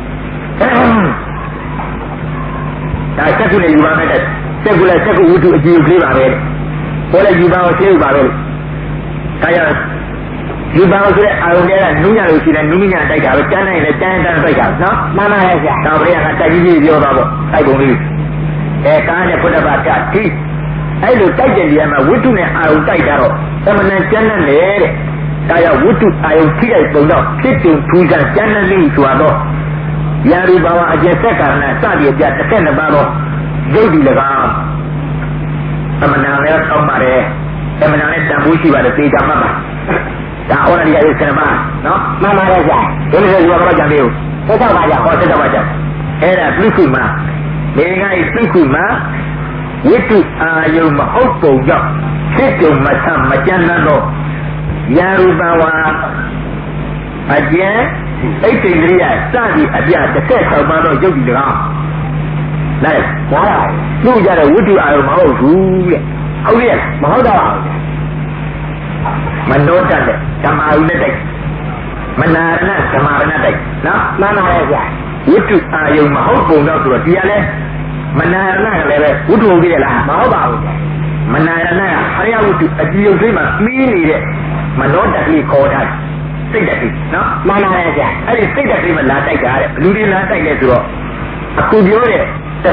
ဒါစက္ကုနဲ့ယူပါမယ်တဲ့စက္ကုလည်းစက္ကုဝိတုအကြည့်ကလေးပါပဲပေါ်လည်းယူပါအောင်ရှင်းပါပဲဒါကြောင့်ယူပါအောင်ဆိုတဲ့အာရုံတွေကနူးညံ့လို့ရှိတယ်နူးညံ့တိုက်တာပဲတန်းနိုင်လည်းတန်းတိုက်တာနော်မှန်ပါရဲ့ဗျာတော့ဘယ်ကတိုက်ကြီးပြောသွားပေါ့တိုက်ပုံလေးကားနဲ့ဖုဒ္ဓဘာကတိအဲ့လိုတိုက်တဲ့နေရာမှာဝိတုနဲ့အာရုံတိုက်တာတော့သမဏကျမ်းနဲ့လေတဲ့ဒါကြောင့်ဝိတုအာရုံထိလိုက်ပုံတော့ဖြစ်တူထူးခြားကျမ်းနဲ့လို့ဆိုတော့ယာရိဘာဝအကျက်သက်ကာရဏစသည်ပြ32ပါးတော့ရုပ်ဒီ၎င်းသမဏလည်းတောင်းပါတယ်သမဏလည်းတန်ဖိုးရှိပါတယ်သေချာမှတ်ပါဒါဩရဒီရဲ့ဆရာမနော်မှန်ပါရဲ့ဗျာဒီလိုဆိုတော့ကြံသေးဘူးဆက်ပါကြဟောဆက်ပါကြအဲ့ဒါပြုခုမှာနေငါ့ပြုခုမှာဝိတုအာယုံမဟုတ်ပုံကြောင့်ဖြစ်ကြုံမဆမကြမ်းတော့ယာရူပဝါအကျဉ်အိတ်တိန္ဒြိယစသည်အပြ16ပါးတော့ရုပ်ဒီတကားလိုက်နားပါသူ့ကြတဲ့ဝိတုအာယုံမဟုတ်ဘူးတဲ့ဟုတ်ရဲ့မဟုတ်တော့ပါဘူးမနောတတ်တဲ့ဓမ္မဥနဲ့တိုက်မနာရဏဓမ္မရဏတိုက်နော်မှန်ပါရဲ့ဗျာဝိတုအာယုံမဟုတ်ပုံတော့ဆိုတော့ဒီကလည်းမနာရဏကလည်းပဲဝိတုဟုတ်ပြီလားမဟုတ်ပါဘူးမနာရဏကဟရိယဝိတုအကြည့်ုံသေးမှာပြီးနေတဲ့မနောတတ်လေးခေါ်တာစိတ်တတ်လေးနော်မှန်ပါရဲ့ဗျာအဲ့ဒီစိတ်တတ်လေးမှာလာတိုက်တာတဲ့ဘလူတွေလာတိုက်လဲဆိုတော့အခုပြောတဲ့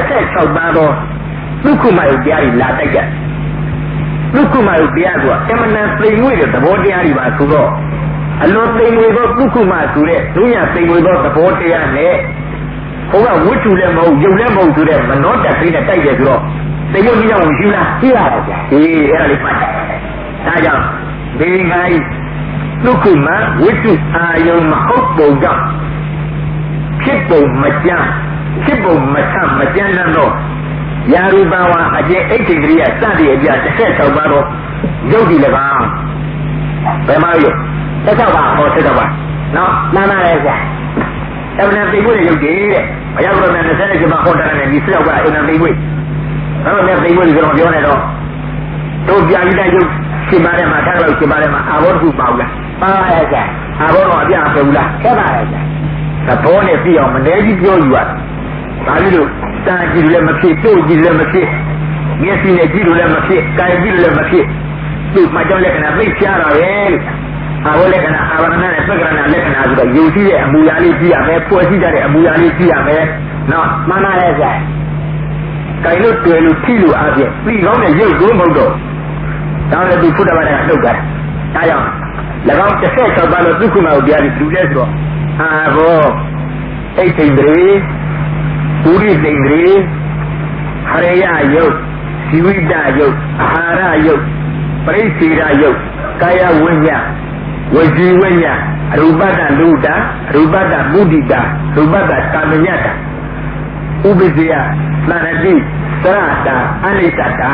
16ပါးသောဒုက္ခမယုတ်တရားတွေလာတိုက်ကြဒုက္ခမယုတ်တရားကအမှန်တန်သိမ်မွေ့တဲ့သဘောတရားတွေပါဆိုတော့အလွန်သိမ်မွေ့သောဒုက္ခမဆိုတဲ့ဒုညသိမ်မွေ့သောသဘောတရားနဲ့ဟိုကဝိတုလည်းမဟုတ်ယုတ်လည်းမဟုတ်ဆိုတဲ့မနောတတ်သိနဲ့တိုက်တယ်ဆိုတော့သိယုတ်ကြီးအောင်ရှိလားရှိပါပါဗျာအေးအဲ့ဒါလေးမှတ်တယ်ဒါကြောင့်ဒီငါးဒုက္ခမဝိတုအာယုံမဟုတ်ပုံကြောင့်ဖြစ်ပုံမကြမ်းဖြစ်ပုံမဆမကြမ်းတော့ယာရူပဝါအကျင့်အိတ်တိကရိယစသည်အပြ16ပါးတော့ရုပ်ဒီ၎င်းဘယ်မှာရုပ် 16ပါးဟော16ပါးနော်မှန်ပါရဲ့ဗျာအမှန်သိဖို့ရုပ်ဒီတဲ့ဘုရားဘုရား20ပါးဟောတာနဲ့ဒီ16ပါးအမှန်သိဖို့အဲ့တော့လည်းသိဖို့ကျွန်တော်ပြောနေတော့တို့ပြာကြီးတဲ့ရုပ်ရှင်ပါးထဲမှာထားလို့ရှင်ပါးထဲမှာအာဘောတခုပါဘူးလားပါပါရဲ့ဗျာအာဘောတော့အပြအပြဘူးလားဆက်ပါရဲ့ဗျာသဘောနဲ့သိအောင်မနေကြီးပြောယူရဘာလို့တန်ကြည့်လည်းမဖြစ်တို့ကြည့်လည်းမဖြစ်မျက်စိနဲ့ကြည့်လို့လည်းမဖြစ်ကာယကြည့်လို့လည်းမဖြစ်သူ့မှာကြောင့်လက္ခဏာသိချရတာပဲလို့အာဘောလက္ခဏာအာဝရဏနဲ့ပက္ခဏာလက္ခဏာဆိုတော့ယူရှိတဲ့အမူအရာလေးကြည့်ရမယ်ဖွဲ့စည်းကြတဲ့အမူအရာလေးကြည့်ရမယ်နော်မှန်ပါရဲ့ဗျာကိုင်လို့တွေ့လို့ထိလို့အားဖြင့်ပြီးကောင်းတဲ့ရုပ်ကိုမဟုတ်တော့ဒါလည်းသူဖုဒ္ဓဘာသာကနှုတ်ကြတာဒါကြောင့်၎င်း16ပါးလို့ဒုက္ခမဟုတ်တရားတွေလူလဲဆိုတော့အာဘောအိတ်ထိန်တွေပုရိသိန္ဒြေဟရိယယုတ်ဇီဝိတယုတ်အာဟာရယုတ်ပရိစ္ဆေရယုတ်ကာယဝိညာဉ်ဝစီဝိညာဉ်အရူပတ္တလူတာအရူပတ္တမုဒိတာရူပတ္တကာမညတဥပ္ပဇေယသရတိသရတာအနိစ္စတာ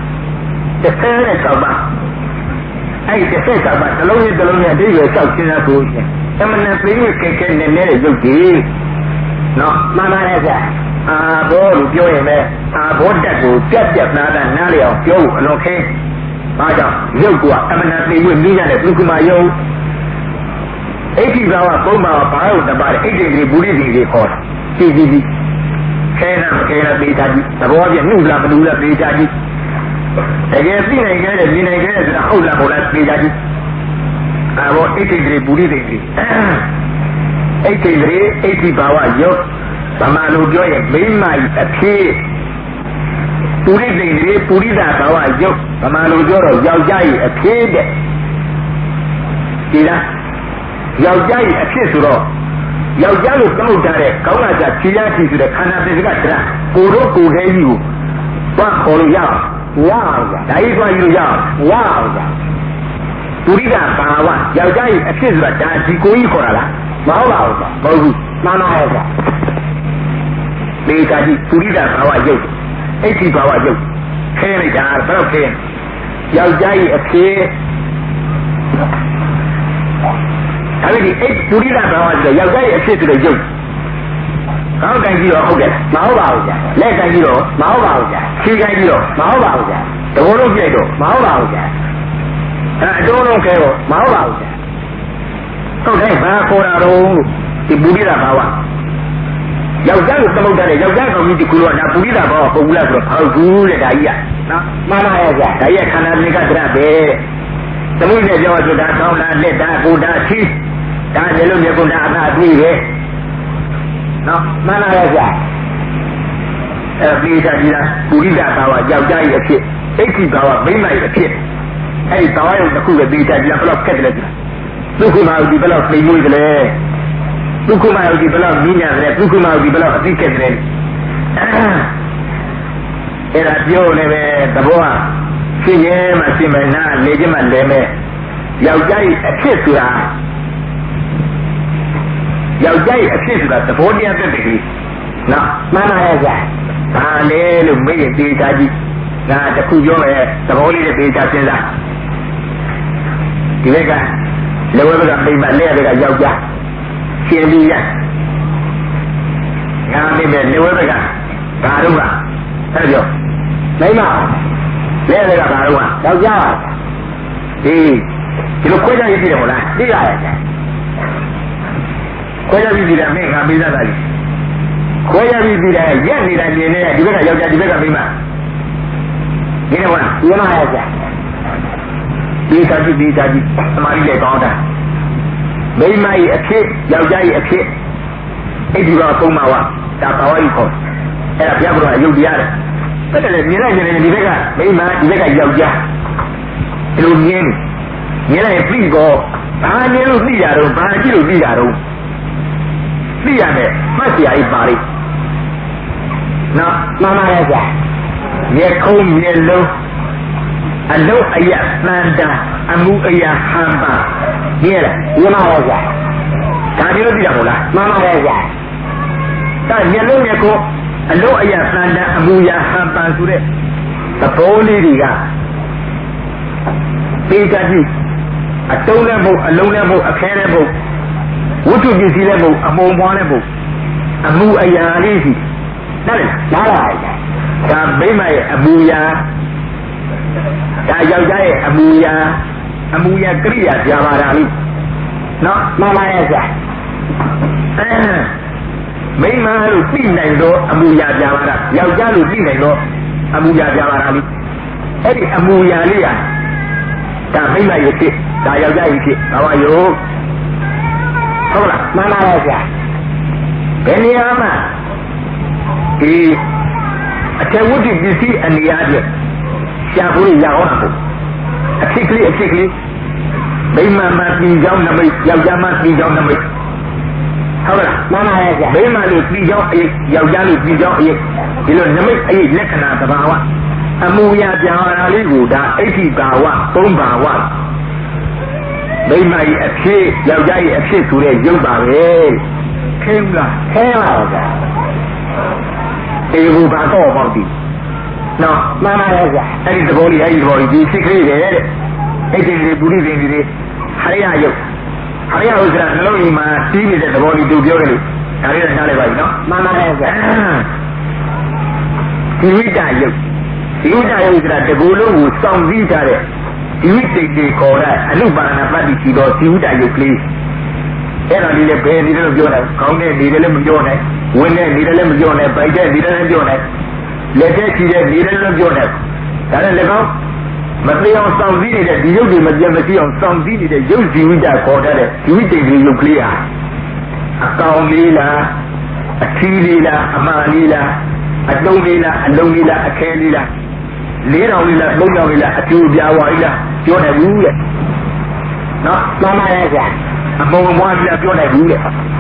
16ပါးအဲ့ဒီ16ပါးတစ်လုံးနဲ့တစ်လုံးနဲ့အတိအကျလျှောက်ရှင်းရဖို့ရှင်အမှန်နဲ့ပြည့်ပြည့်ကဲကဲနဲ့နဲ့ရုပ်ကြီးနော်မှန်ပါရဲ့ဗျာအာဘောလို့ပြောရင်လည်းအာဘောတက်ကိုပြတ်ပြတ်နားနားလေအောင်ပြောဖို့အလွန်ခင်းဘာကြောင့်ရုပ်ကအမှန်တန်သိဝင်မြင်ရတဲ့ပုဂ္ဂမယုံအိဋ္ဌိဘာဝပုံမှာဘာလို့တပါးအိဋ္ဌိတိပုရိသေတွေခေါ်တာကြည့်ခဲနာခဲနာပေးတာကြီးသဘောပြနှုတ်လားမနှုတ်လားပေးတာကြီးတကယ်သိနိုင်ခဲ့တဲ့မြင်နိုင်ခဲ့တဲ့ဆိုတာဟုတ်လားမဟုတ်လားပေးတာကြီးအာဘောအိဋ္ဌိတိပုရိသေတွေအိဋ္ဌိတိအိဋ္ဌိဘာဝယုံဗမာလိုပြောရင်မိမ့်မကြီးအဖြစ်ပူရိသိတွေပူရိတာဘာဝရုပ်ဗမာလိုပြောတော့ယောက်ျားကြီးအဖြစ်တဲ့ဒီလားယောက်ျားကြီးအဖြစ်ဆိုတော့ယောက်ျားကိုသမုတ်ထားတဲ့ကောင်းလာကြခြေရချီဆိုတဲ့ခန္ဓာပစ္စကတရားကိုတို့ကိုယ်ခဲကြီးကိုဘာခေါ်လို့ရအောင်ရအောင်ဗျာဒါကြီးသွားယူလို့ရအောင်ရအောင်ဗျာပုရိသဘာဝယောက်ျားကြီးအဖြစ်ဆိုတာဒါဒီကိုကြီးခေါ်တာလားမဟုတ်ပါဘူးဗျာမဟုတ်ဘူးမှန်ပါရဲ့ဗျာဒီကကြီးပုရိသဘာဝရုပ်အိဋ္ဌိဘာဝရုပ်ခဲလိုက်တာဘယ်တော့ခဲယောက်ျားကြီးအဖြစ်ဒါပေမဲ့ပုရိသဘာဝဆိုယောက်ျားကြီးအဖြစ်ဆိုတဲ့ရုပ်ကောင်းကန်ကြီးတော့ဟုတ်တယ်မဟုတ်ပါဘူးဗျာလက်ကန်ကြီးတော့မဟုတ်ပါဘူးဗျာခြေကန်ကြီးတော့မဟုတ်ပါဘူးဗျာတဘောလုံးပြိုက်တော့မဟုတ်ပါဘူးဗျာအတုံးလုံးခဲတော့မဟုတ်ပါဘူးဗျာဟုတ်တယ်ဘာခေါ်တာတော့ဒီပုရိသဘာဝယောက်ျားကိုသမုတ်တဲ့ယောက်ျားကောင်ကြီးဒီကုလို့ဒါပုရိသဘာဝပုံဘူးလားဆိုတော့ဟုတ်ဘူးတဲ့ဒါကြီးကနော်မှန်ပါရဲ့ဗျာဒါကြီးခန္ဓာမြေကတရပဲသမုတ်နဲ့ပြောဆိုတာကောင်းတာလက်တာကိုယ်တာချီးဒါလည်းလို့မြေကုန်တာအသာအပြီးပဲနော်မှန်ပါရဲ့ဗျာပိဋကကြီးလားပုရိသဘာဝယောက်ျားကြီးအဖြစ်အိဋ္ဌိဘာဝမိန်းမကြီးအဖြစ်အဲ့ဒီဘာဝရုပ်တစ်ခုပဲပိဋကကြီးလားဘယ်တော့ခက်တယ်လဲဒုက္ခမဟုတ်ဒီဘယ်တော့သိမွေးတယ်လဲဒုက္ခမဟုတ်ဒီဘယ်တော့မြင်ရတယ်ဒုက္ခမဟုတ်ဒီဘယ်တော့အသိခက်တယ်အဲ့ဒါပြောနေပဲသဘောကရှင်းရဲမှရှင်းမယ်နားလေချင်းမှလဲမယ်ယောက်ျားကြီးအဖြစ်ဆိုတာယောက်ျားကြီးအဖြစ်ဆိုတာသဘောတရားတက်တယ်ကြီးနော်မှန်ပါရဲ့ဗျာဒါလေလို့မေးရင်တေချာကြီးဒါတခုပြောရဲသဘောလေးနဲ့တေချာစဉ်းစားဒီဘက်ကလက်ဝဲဘက်ကမိမလက်ဘက်ကယောက်ျားရှင်းပြီးရငါမိမဲ့လက်ဝဲဘက်ကဘာတော့လားဆက်ပြောမိမလက်ဘက်ကဘာတော့လားယောက်ျားပါဒီလိုခွဲခြားရည်ပြတယ်မို့လားသိရရဲ့ခွဲခြားပြီးပြီလားမင်းငါမေးသားတာကြီးခွဲခြားပြီးပြီလားရက်နေတာမြင်နေတာဒီဘက်ကယောက်ျားဒီဘက်ကမိမဒီတော့လားဒီမှာရဲ့ဗျာဒီသာကြည့်သမားကြီးလည်းကောင်းတာမိမကြီးအဖြစ်ယောက်ျားကြီးအဖြစ်အဲ့ဒီတော့ပုံမှာဝဒါဘာဝကြီးခေါ်အဲ့ဒါဘုရားဘုရားအယုတ်တရားတဲ့တက်တယ်မြင်လိုက်ရင်ဒီဘက်ကမိမဒီဘက်ကယောက်ျားဒီလိုမြင်လိုက်ပြီးတော့ဘာမြင်လို့သိတာတော့ဘာကြည့်လို့သိတာတော့သိရမယ်မှတ်စရာကြီးပါလိမ့်နော်မှန်ပါရဲ့ဗျာမြေခုံးမြေလုံးအလုံးအယသန္တာအမှုအယဟံပါမြင်လားမြင်ပါရဲ့ဗျာဒါကြည့်လို့သိတာမဟုတ်လားမှန်ပါရဲ့ဗျာဒါမျက်လုံးမြေခုံးအလုံးအယသန္တာအမှုအယဟံပါဆိုတဲ့သဘောလေးတွေကပေကကြီးအတုံးလည်းမဟုတ်အလုံးလည်းမဟုတ်အခဲလည်းမဟုတ်ဝတ္ထုပစ္စည်းလည်းမဟုတ်အမုံပွားလည်းမဟုတ်အမှုအရာလေးရှိနားလည်လားပါရဲ့ဒါမိမရဲ့အမူအရာဒါယောက်ျားရဲ့အမူအရာကရိယာပြပါတာလေးနော်မှန်ပါရဲ့ဗျာမိမလို့သိနိုင်တော့အမူအရာပြပါတာယောက်ျားလို့သိနိုင်တော့အမူအရာပြပါတာလေးအဲ့ဒီအမူအရာလေးကဒါမိမရဲ့ဖြစ်ဒါယောက်ျားရဲ့ဖြစ်ဘာဝယောဟုတ်လားမှန်ပါရဲ့ဗျာဘယ်နေရာမှာဒီအထက်ဝတ္ထုပစ္စည်းအနေအချင်းရှားဖို့ရအောင်ဖို့အဖြစ်ကလေးမိမမပြီးကြောင်းနမိတ်ယောက်ျားမပြီးကြောင်းနမိတ်ဟုတ်လားမှန်ပါရဲ့ဗျာမိမလို့ပြီးကြောင်းအေးယောက်ျားလို့ပြီးကြောင်းအေးဒီလိုနမိတ်အေးလက္ခဏာသဘာဝအမူအရာပြောင်းလာလေးကိုဒါအဋ္ဌိဘာဝသုံးဘာဝမိမကြီးအဖြစ်ယောက်ျားကြီးအဖြစ်ဆိုတဲ့ရုပ်ပါပဲခဲဘူးလားခဲပါဗျာအေးဘူးဘာတော့ပေါ့ဒီနော်မှန်ပါရဲ့ဗျာအဲ့ဒီသဘောလေးဒီစိတ်ကလေးပဲတဲ့အဲ့ဒီလေပုရိသေတွေဟာရယုတ်ဆိုတာနှလုံးကြီးမှာတီးနေတဲ့သဘောလေးသူပြောတယ်လို့ဒါလေးတော့နားလည်ပါပြီနော်မှန်ပါရဲ့ဗျာဒီဝိတယုတ်ဆိုတာတကူလုံးကိုစောင့်စည်းထားတဲ့ဒီဝိတိတ်တွေခေါ်တဲ့အနုပါဏပတ္တိရှိသောဒီဝိတယုတ်ကလေးအဲ့ဒါလေးလည်းဘယ်နေတယ်လို့ပြောတယ်ခေါင်းနဲ့နေတယ်လည်းမပြောနဲ့ဝင်းနဲ့နေတယ်လည်းမပြောနဲ့ပိုက်တဲ့နေတယ်လည်းပြောနဲ့လက်ထဲချီတဲ့နေတယ်လည်းပြောနဲ့ဒါနဲ့လည်းကောင်းမသိအောင်စောင့်စည်းနေတဲ့ဒီရုပ်တွေမပြတ်မစီအောင်စောင့်စည်းနေတဲ့ရုပ်ဇီဝိတခေါ်တဲ့ဒီဝိတိတ်တွေရုပ်ကလေးဟာအကောင်လေးလားအထီးလေးလားအမာလေးလားအလုံးလေးလားအလုံးလေးလားအခဲလေးလား၄တောင်လေးလား၃တောင်လေးလားအကျိုးပြဝါကြီးလားပြောနိုင်ဘူးတဲ့နော်မှန်ပါရဲ့ဗျာအမုံမွားကြီးလားပြောနိုင်ဘူးတဲ့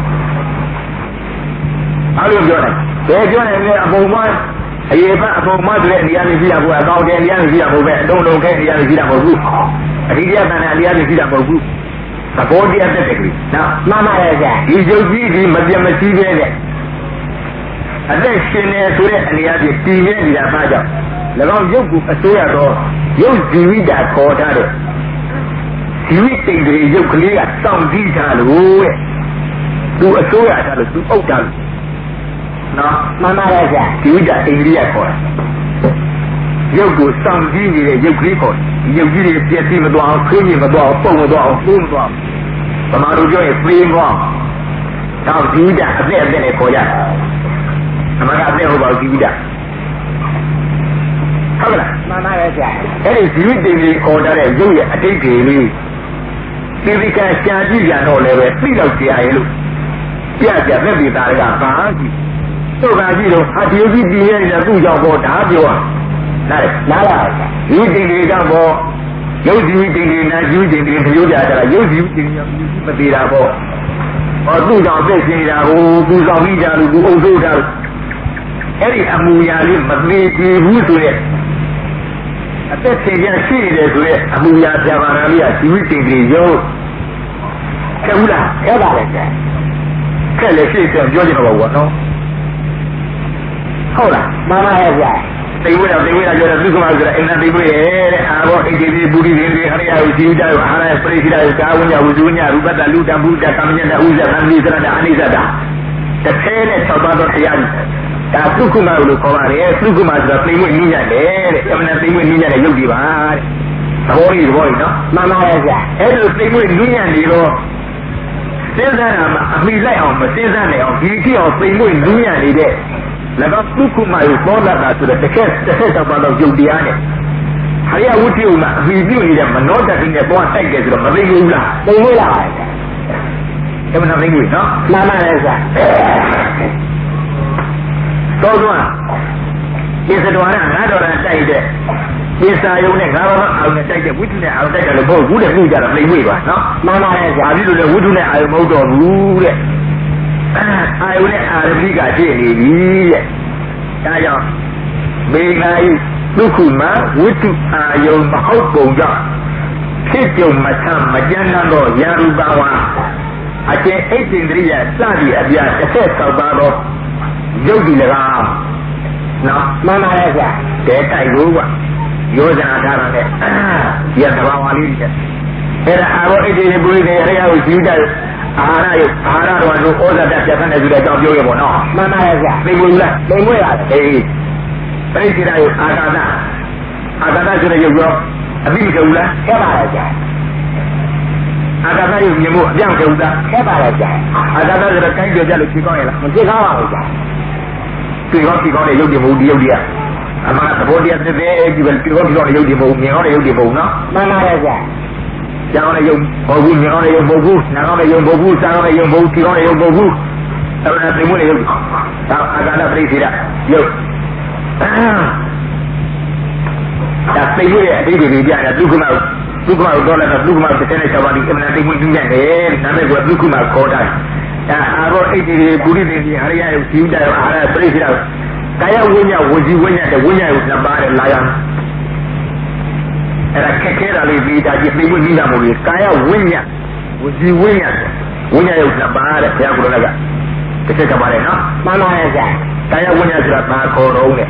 အားလုံးပြောနိုင်ဘယ်ပြောနိုင်လဲအမုံမွားအရေးပါအမုံမွားဆိုတဲ့နေရာလေးရှိတာကအကောင့်တဲ့နေရာလေးရှိတာမဟုတ်ပဲအတုံးလုံးခဲနေရာလေးရှိတာမဟုတ်ဘူးအရိယတန်တဲ့နေရာလေးရှိတာမဟုတ်ဘူးသဘောတရားတက်တယ်ကွနော်မှန်ပါရဲ့ဗျာဒီရုပ်ကြီးဒီမပြတ်မစည်းပဲတဲ့အသက်ရှင်နေဆိုတဲ့အနေအချင်းတည်မြဲနေတာအားကြောင့်၎င်းရုပ်ကိုအစိုးရတော့ရုပ်ဇီဝိတာခေါ်ထားတဲ့ဇီဝိတိတ်တွေရုပ်ကလေးကစောင့်ကြည့်ထားလို့တဲ့သူအစိုးရထားလို့သူအုပ်ထားလို့နော်မှန်ပါရဲ့ဗျာဇီဝိတာအိန္ဒိယခေါ်တာရုပ်ကိုစောင့်ကြည့်နေတဲ့ရုပ်ကလေးခေါ်ဒီရုပ်ကြီးတွေပြည့်စည်မသွားအောင်ခင်းမသွားအောင်ပုံမသွားအောင်သုံးမသွားအောင်ဗမာတို့ပြောရင်ပြေးသွားတော့ဇီဝိတာအသက်နဲ့ခေါ်ကြအမှန်ကအသက်ဟုတ်ပါဘူးဇီဝိတာဟုတ်ကဲ့မှန်ပါရဲ့ဗျာအဲ့ဒီဇီဝိတေကြီးခေါ်တဲ့ရုပ်ရဲ့အတိတ်တွေလေးဒီဒီကရှာကြည့်ကြတော့လည်းပဲသိတော့ကြာရဲ့လို့ပြပြသက်ပြီးသားကဘာကြည့်တို့ကကြည့်တော့ဟာဒီရုပ်ကြီးတည်နေတဲ့သူ့ကြောင့်ပေါ်ဒါပြောနားလားဗျာဇီဝိတေကြီးကပေါ်ရုပ်ဇီဝိတေကြီးနာဇီဝိတေကြီးပြောကြတာရုပ်ဇီဝိတေကြီးမသေးတာပေါ့ဟောသူ့ကြောင့်သိရှင်တာကိုသူဆောင်ပြီးကြလို့သူအုပ်စိုးတာအဲ့ဒီအမူအရာလေးမသေးဘူးဆိုတဲ့အသက်ရှင်ရရှိနေတယ်ဆိုရဲအမှုရာပြပါရလေးကဇီဝိတေကြီးရုပ်ခက်ဘူးလားခက်ပါလေဆရာခက်လေရှိတယ်ပြောကြတော့ဘောနော်ဟုတ်လားမှန်ပါရဲ့ဗျာသိဝဲတော့ပြောတယ်သုခမဆိုတဲ့အိမ်သာသိဝဲရဲ့တဲ့အာဘောအိတ်ကြီးပူရီရင်းတွေခရယာကိုဇီဝိတကိုအာရပရိစ္ဆေဒကိုကာဝဉ္ဇဝုဇုညရူပတ္တလူတံဘုဒ္ဓကမ္မညတဥဇ္ဇသံဃိသရတအနိစ္စတတစ်ထဲနဲ့၆ပါးသောတရားဒါသုခမလို့ခေါ်ပါတယ်သုခမဆိုတာသိဝဲနည်းရတယ်တဲ့အမှန်သိဝဲနည်းရတဲ့ရုပ်ဒီပါတဲ့သဘောကြီးနော်မှန်ပါရဲ့ဗျာအဲ့လိုသိဝဲနည်းရနေတော့စဉ်းစားတာမှအမိလိုက်အောင်မစဉ်းစားနိုင်အောင်ဒီကြည့်အောင်သိဝဲနည်းရနေတဲ့၎င်းသုခမကိုပေါ်လာတာဆိုတဲ့တစ်ချက်ပါတော့ယုတ်တရားနဲ့ဟရိယဝတ္ထုမှာအမိပြုနေတဲ့မနောတတိနဲ့ပေါ်တိုက်တယ်ဆိုတော့မသိဘူးလားသိဘူးလားအဲ့မနာသိဘူးနော်မှန်ပါရဲ့ဗျာတော့ကဒီစတော်ရငါတော်ရတိုက်တဲ့ဒီစာယုံနဲ့ငါတော်အောင်နဲ့တိုက်တဲ့ဝိတုနဲ့အောင်တိုက်တယ်လို့ဘုရားတဲ့ကြတာပြိဝေးပါနော်မှန်ပါရဲ့ဗျာဒီလိုလေဝိတုနဲ့အာယုံမဟုတ်တော့ဘူးတဲ့အာယုံနဲ့အာရမိကဖြစ်နေပြီတဲ့ဒါကြောင့်မေဃာယဒုက္ခမဝိတုအာယုံမဟုတ်ပုံကြောင့်ဖြစ်ကြုံမဆမ်းမကြမ်းတော့ယာရုပဝါအကျင့်အိတ်တင်တရိယစသည်အပြ16ပါးသောရုပ်ဒီ၎င်းနော်မှန်ပါရဲ့ဗျာတဲတိုက်လို့ကယောဇနာထားတယ်ရတဘာဝလေးတဲ့အဲ့ဒါအာဘောအိတ်တွေပူတွေရရကိုယူတတ်အာဟာရတော်တို့ဩဇာတက်ပြတ်တဲ့သူတွေကြောင့်ပြောရပေါ့နော်မှန်ပါရဲ့ဗျာသိဘူးလားသိမွေးရတယ်အေးပရိစ္ဆေဒယအာသာသဆိုတဲ့ရုပ်ရောအပြီးကြဘူးလားခက်ပါရဲ့ဗျာအာသာသရုပ်မြင်ဖို့အပြောင်းကြဘူးလားခက်ပါရဲ့ဗျာအာသာသဆိုတော့ကိုင်းကြော်ကြလို့ဖြေကောင်းရလားမဖြေကောင်းပါဘူးဗျာဖြေကောင်းတဲ့ရုပ်တွေမဟုတ်ဒီရုပ်တွေကအမှန်သဘောတရားတစ်သေးကြည့်ပဲဖြေကောင်းတဲ့ရုပ်တွေမဟုတ်မြင်ကောင်းတဲ့ရုပ်တွေမဟုတ်နော်မှန်ပါရဲ့ဗျာကြောင်းတဲ့ယုံမဟုတ်ဘူးမြင်ကောင်းတဲ့ယုံမဟုတ်ဘူးနားကောင်းတဲ့ယုံမဟုတ်ဘူးစားကောင်းတဲ့ယုံမဟုတ်ဘူးဖြေကောင်းတဲ့ယုံမဟုတ်ဘူးအဲ့ဒါသိမှုတဲ့ယုံဒါအာဂါဒပရိစ္ဆေဒယုံဒါသိမှုရဲ့အတိတ်တွေပြတာဒုက္ခမတော့လည်းဒုက္ခမတစ်တဲ့6ပါးဒီအမှန်သိမှုတူးရတယ်နာမည်ကဒုက္ခမခေါ်တာဒါအာဘောအိတ်တွေပုရိသေတိဟရိယယုဇီဝတအာရပရိစ္ဆေဒကာယဝိညာဝဇီဝိညာတဲ့ဝိညာကိုနှစ်ပါးနဲ့လာရအဲ့ဒါခက်ခဲတာလေးပြီးတာကြည့်သိမှုနည်းလာမို့လေကာယဝိညာဝဇီဝိညာရုပ်နှစ်ပါးတဲ့ဘုရားကိုယ်တော်ကတစ်ချက်ပါတယ်နော်မှန်ပါရဲ့ဗျာကာယဝိညာဆိုတာဘာခေါ်တော့လဲ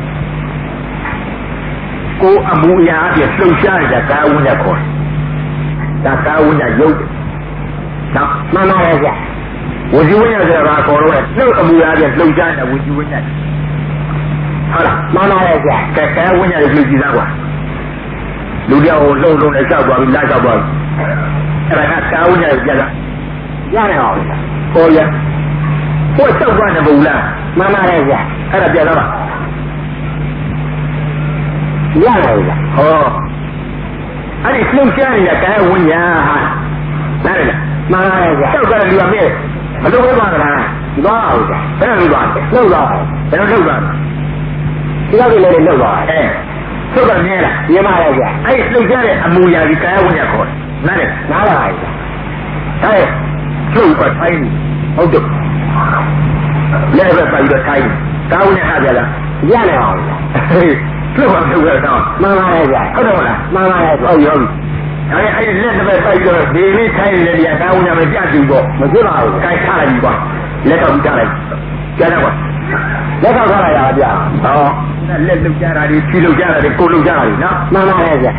ကိုယ်အမှုအရာအပြည့်လှုပ်ရှားနေတဲ့ကာယဝိညာခေါ်တာကာယဝိညာရုပ်နော်မှန်ပါရဲ့ဗျာဝဇီဝိညာဆိုတာဘာခေါ်တော့လဲလှုပ်အမှုအရာအပြည့်လှုပ်ရှားနေတဲ့ဝဇီဝိညာဟုတ်လားမှန်ပါရဲ့ဗျာကာယဝိညာကိုလှုပ်ကြည့်သားကွာလူတယောက်ကိုလှုပ်နဲ့လျှောက်သွားပြီးလိုက်လျှောက်သွားပြီအဲ့ဒါကကာဝဉ္ဇကိုပြတာရတယ်အောင်ဟောရဟိုစောက်သွားနေမဟုတ်လားမှန်ပါတယ်ဗျအဲ့ဒါပြတော့ပါရတယ်ဗျဟောအဲ့ဒီလှုပ်ရှားနေတဲ့ကာဝဉ္ဇဟာနားရလားမှန်ပါတယ်ဗျစောက်သွားတဲ့လူကမဲမလုပ်ဘဲပါလားဒီပါအောင်ဗျဘယ်လိုလုပ်သွားလဲလှုပ်သွားဘယ်လိုလှုပ်သွားလဲဒီလောက်လည်းလောက်ပါသုတ်ကမြဲလားမြင်ပါလေဗျာအဲ့လှုပ်ရှားတဲ့အမူအရာကြီးကာယဝိညာဉ်ခေါ်တယ်နားလေနားပါဗျာအဲ့ကျုပ်ကထိုင်းဟုတ်တယ်လည်းပဲပိုက်တော့ထိုင်းကာယဝိညာဉ်ဟာကြလားရနေပါဗျာကျုပ်ကထုတ်ရတော့မှန်ပါလေဗျာဟုတ်တယ်မလားမှန်ပါလေဟုတ်ရောအဲ့လက်တစ်ပတ်ပိုက်တော့ဒီလေးထိုင်းလေဒီကာယဝိညာဉ်မပြတ်ဘူးပေါ့မဖြစ်ပါဘူးကိုင်ချလိုက်ပြီကွာလက်တော့ပြလိုက်ကြားတော့ကွာလက်တော့ထားလိုက်ရပါဗျာဟောလက်လှုပ်ကြတာဒီဖြီးလှုပ်ကြတာဒီကိုလှုပ်ကြတာဒီနော်မှန်ပါလေဗျာ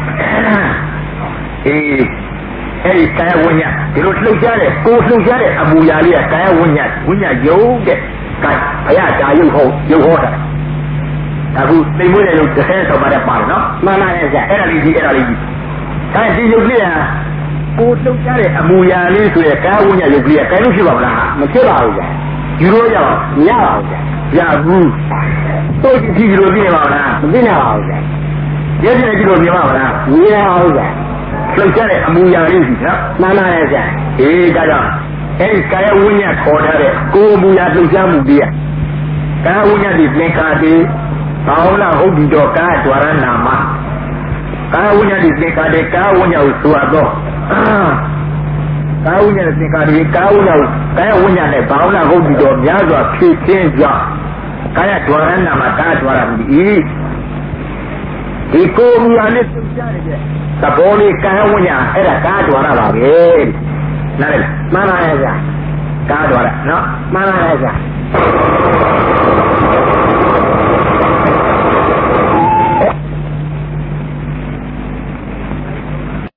အဲ့ဒီကာယဝိညာဉ်ဒီလိုလှုပ်ကြတဲ့ကိုလှုပ်ကြတဲ့အမူအရာလေးကကာယဝိညာဉ်ယုံတဲ့ကာယဘုရားဒါယုံဟောတာအခုသိမွေးတဲ့ယုံတစ်ဆယ်တော့ပါတယ်ပါတယ်နော်မှန်ပါလေဗျာအဲ့ဒါလေးကြီးအဲဒီယုံလေးကကိုလှုပ်ကြတဲ့အမူအရာလေးဆိုရဲ့ကာယဝိညာဉ်ယုံလေးကကာယလို့ဖြစ်ပါမလားမဖြစ်ပါဘူးဗျာယူလို့ရပါမရပါဘူးဗျာဘူးတို့ကြည့်လို့ပြနေပါမလားမပြနေပါဘူးဗျာရဲကြည့်လို့ပြပါမလားမရပါဘူးဗျာလှုပ်ရှားတဲ့အမူအရာလေးစီနော်မှန်ပါလေဗျာဒါကြောင့်အဲဒီကာယဝိညာဉ်ခေါ်ထားတဲ့ကိုယ်အမူအရာလှုပ်ရှားမှုတွေကာယဝိညာဉ်ဒီသင်္ခါတိဘာဝနာဟုတ်ပြီတော့ကာယဒွါရနာမကာယဝိညာဉ်ဒီသင်္ခါတိကာယဝိညာဉ်ကိုဆိုတော့ကာယဝိညာဉ်သင်္ခါတိကာယဝိညာဉ်နဲ့ဘာဝနာဟုတ်ပြီတော့များစွာဖြည့်ချင်းကြောင့်ကာယဒွါရနာမကာယဒွါရမီဒီကိုယ်မူအရာနဲ့လှုပ်ရှားနေတဲ့သဘောလေးကာယဝိညာဉ်အဲ့ဒါကာယဒွါရပါပဲနားလည်လားမှန်ပါလေဗျာကာယဒွါရနော်မှန်ပါလေဗျာ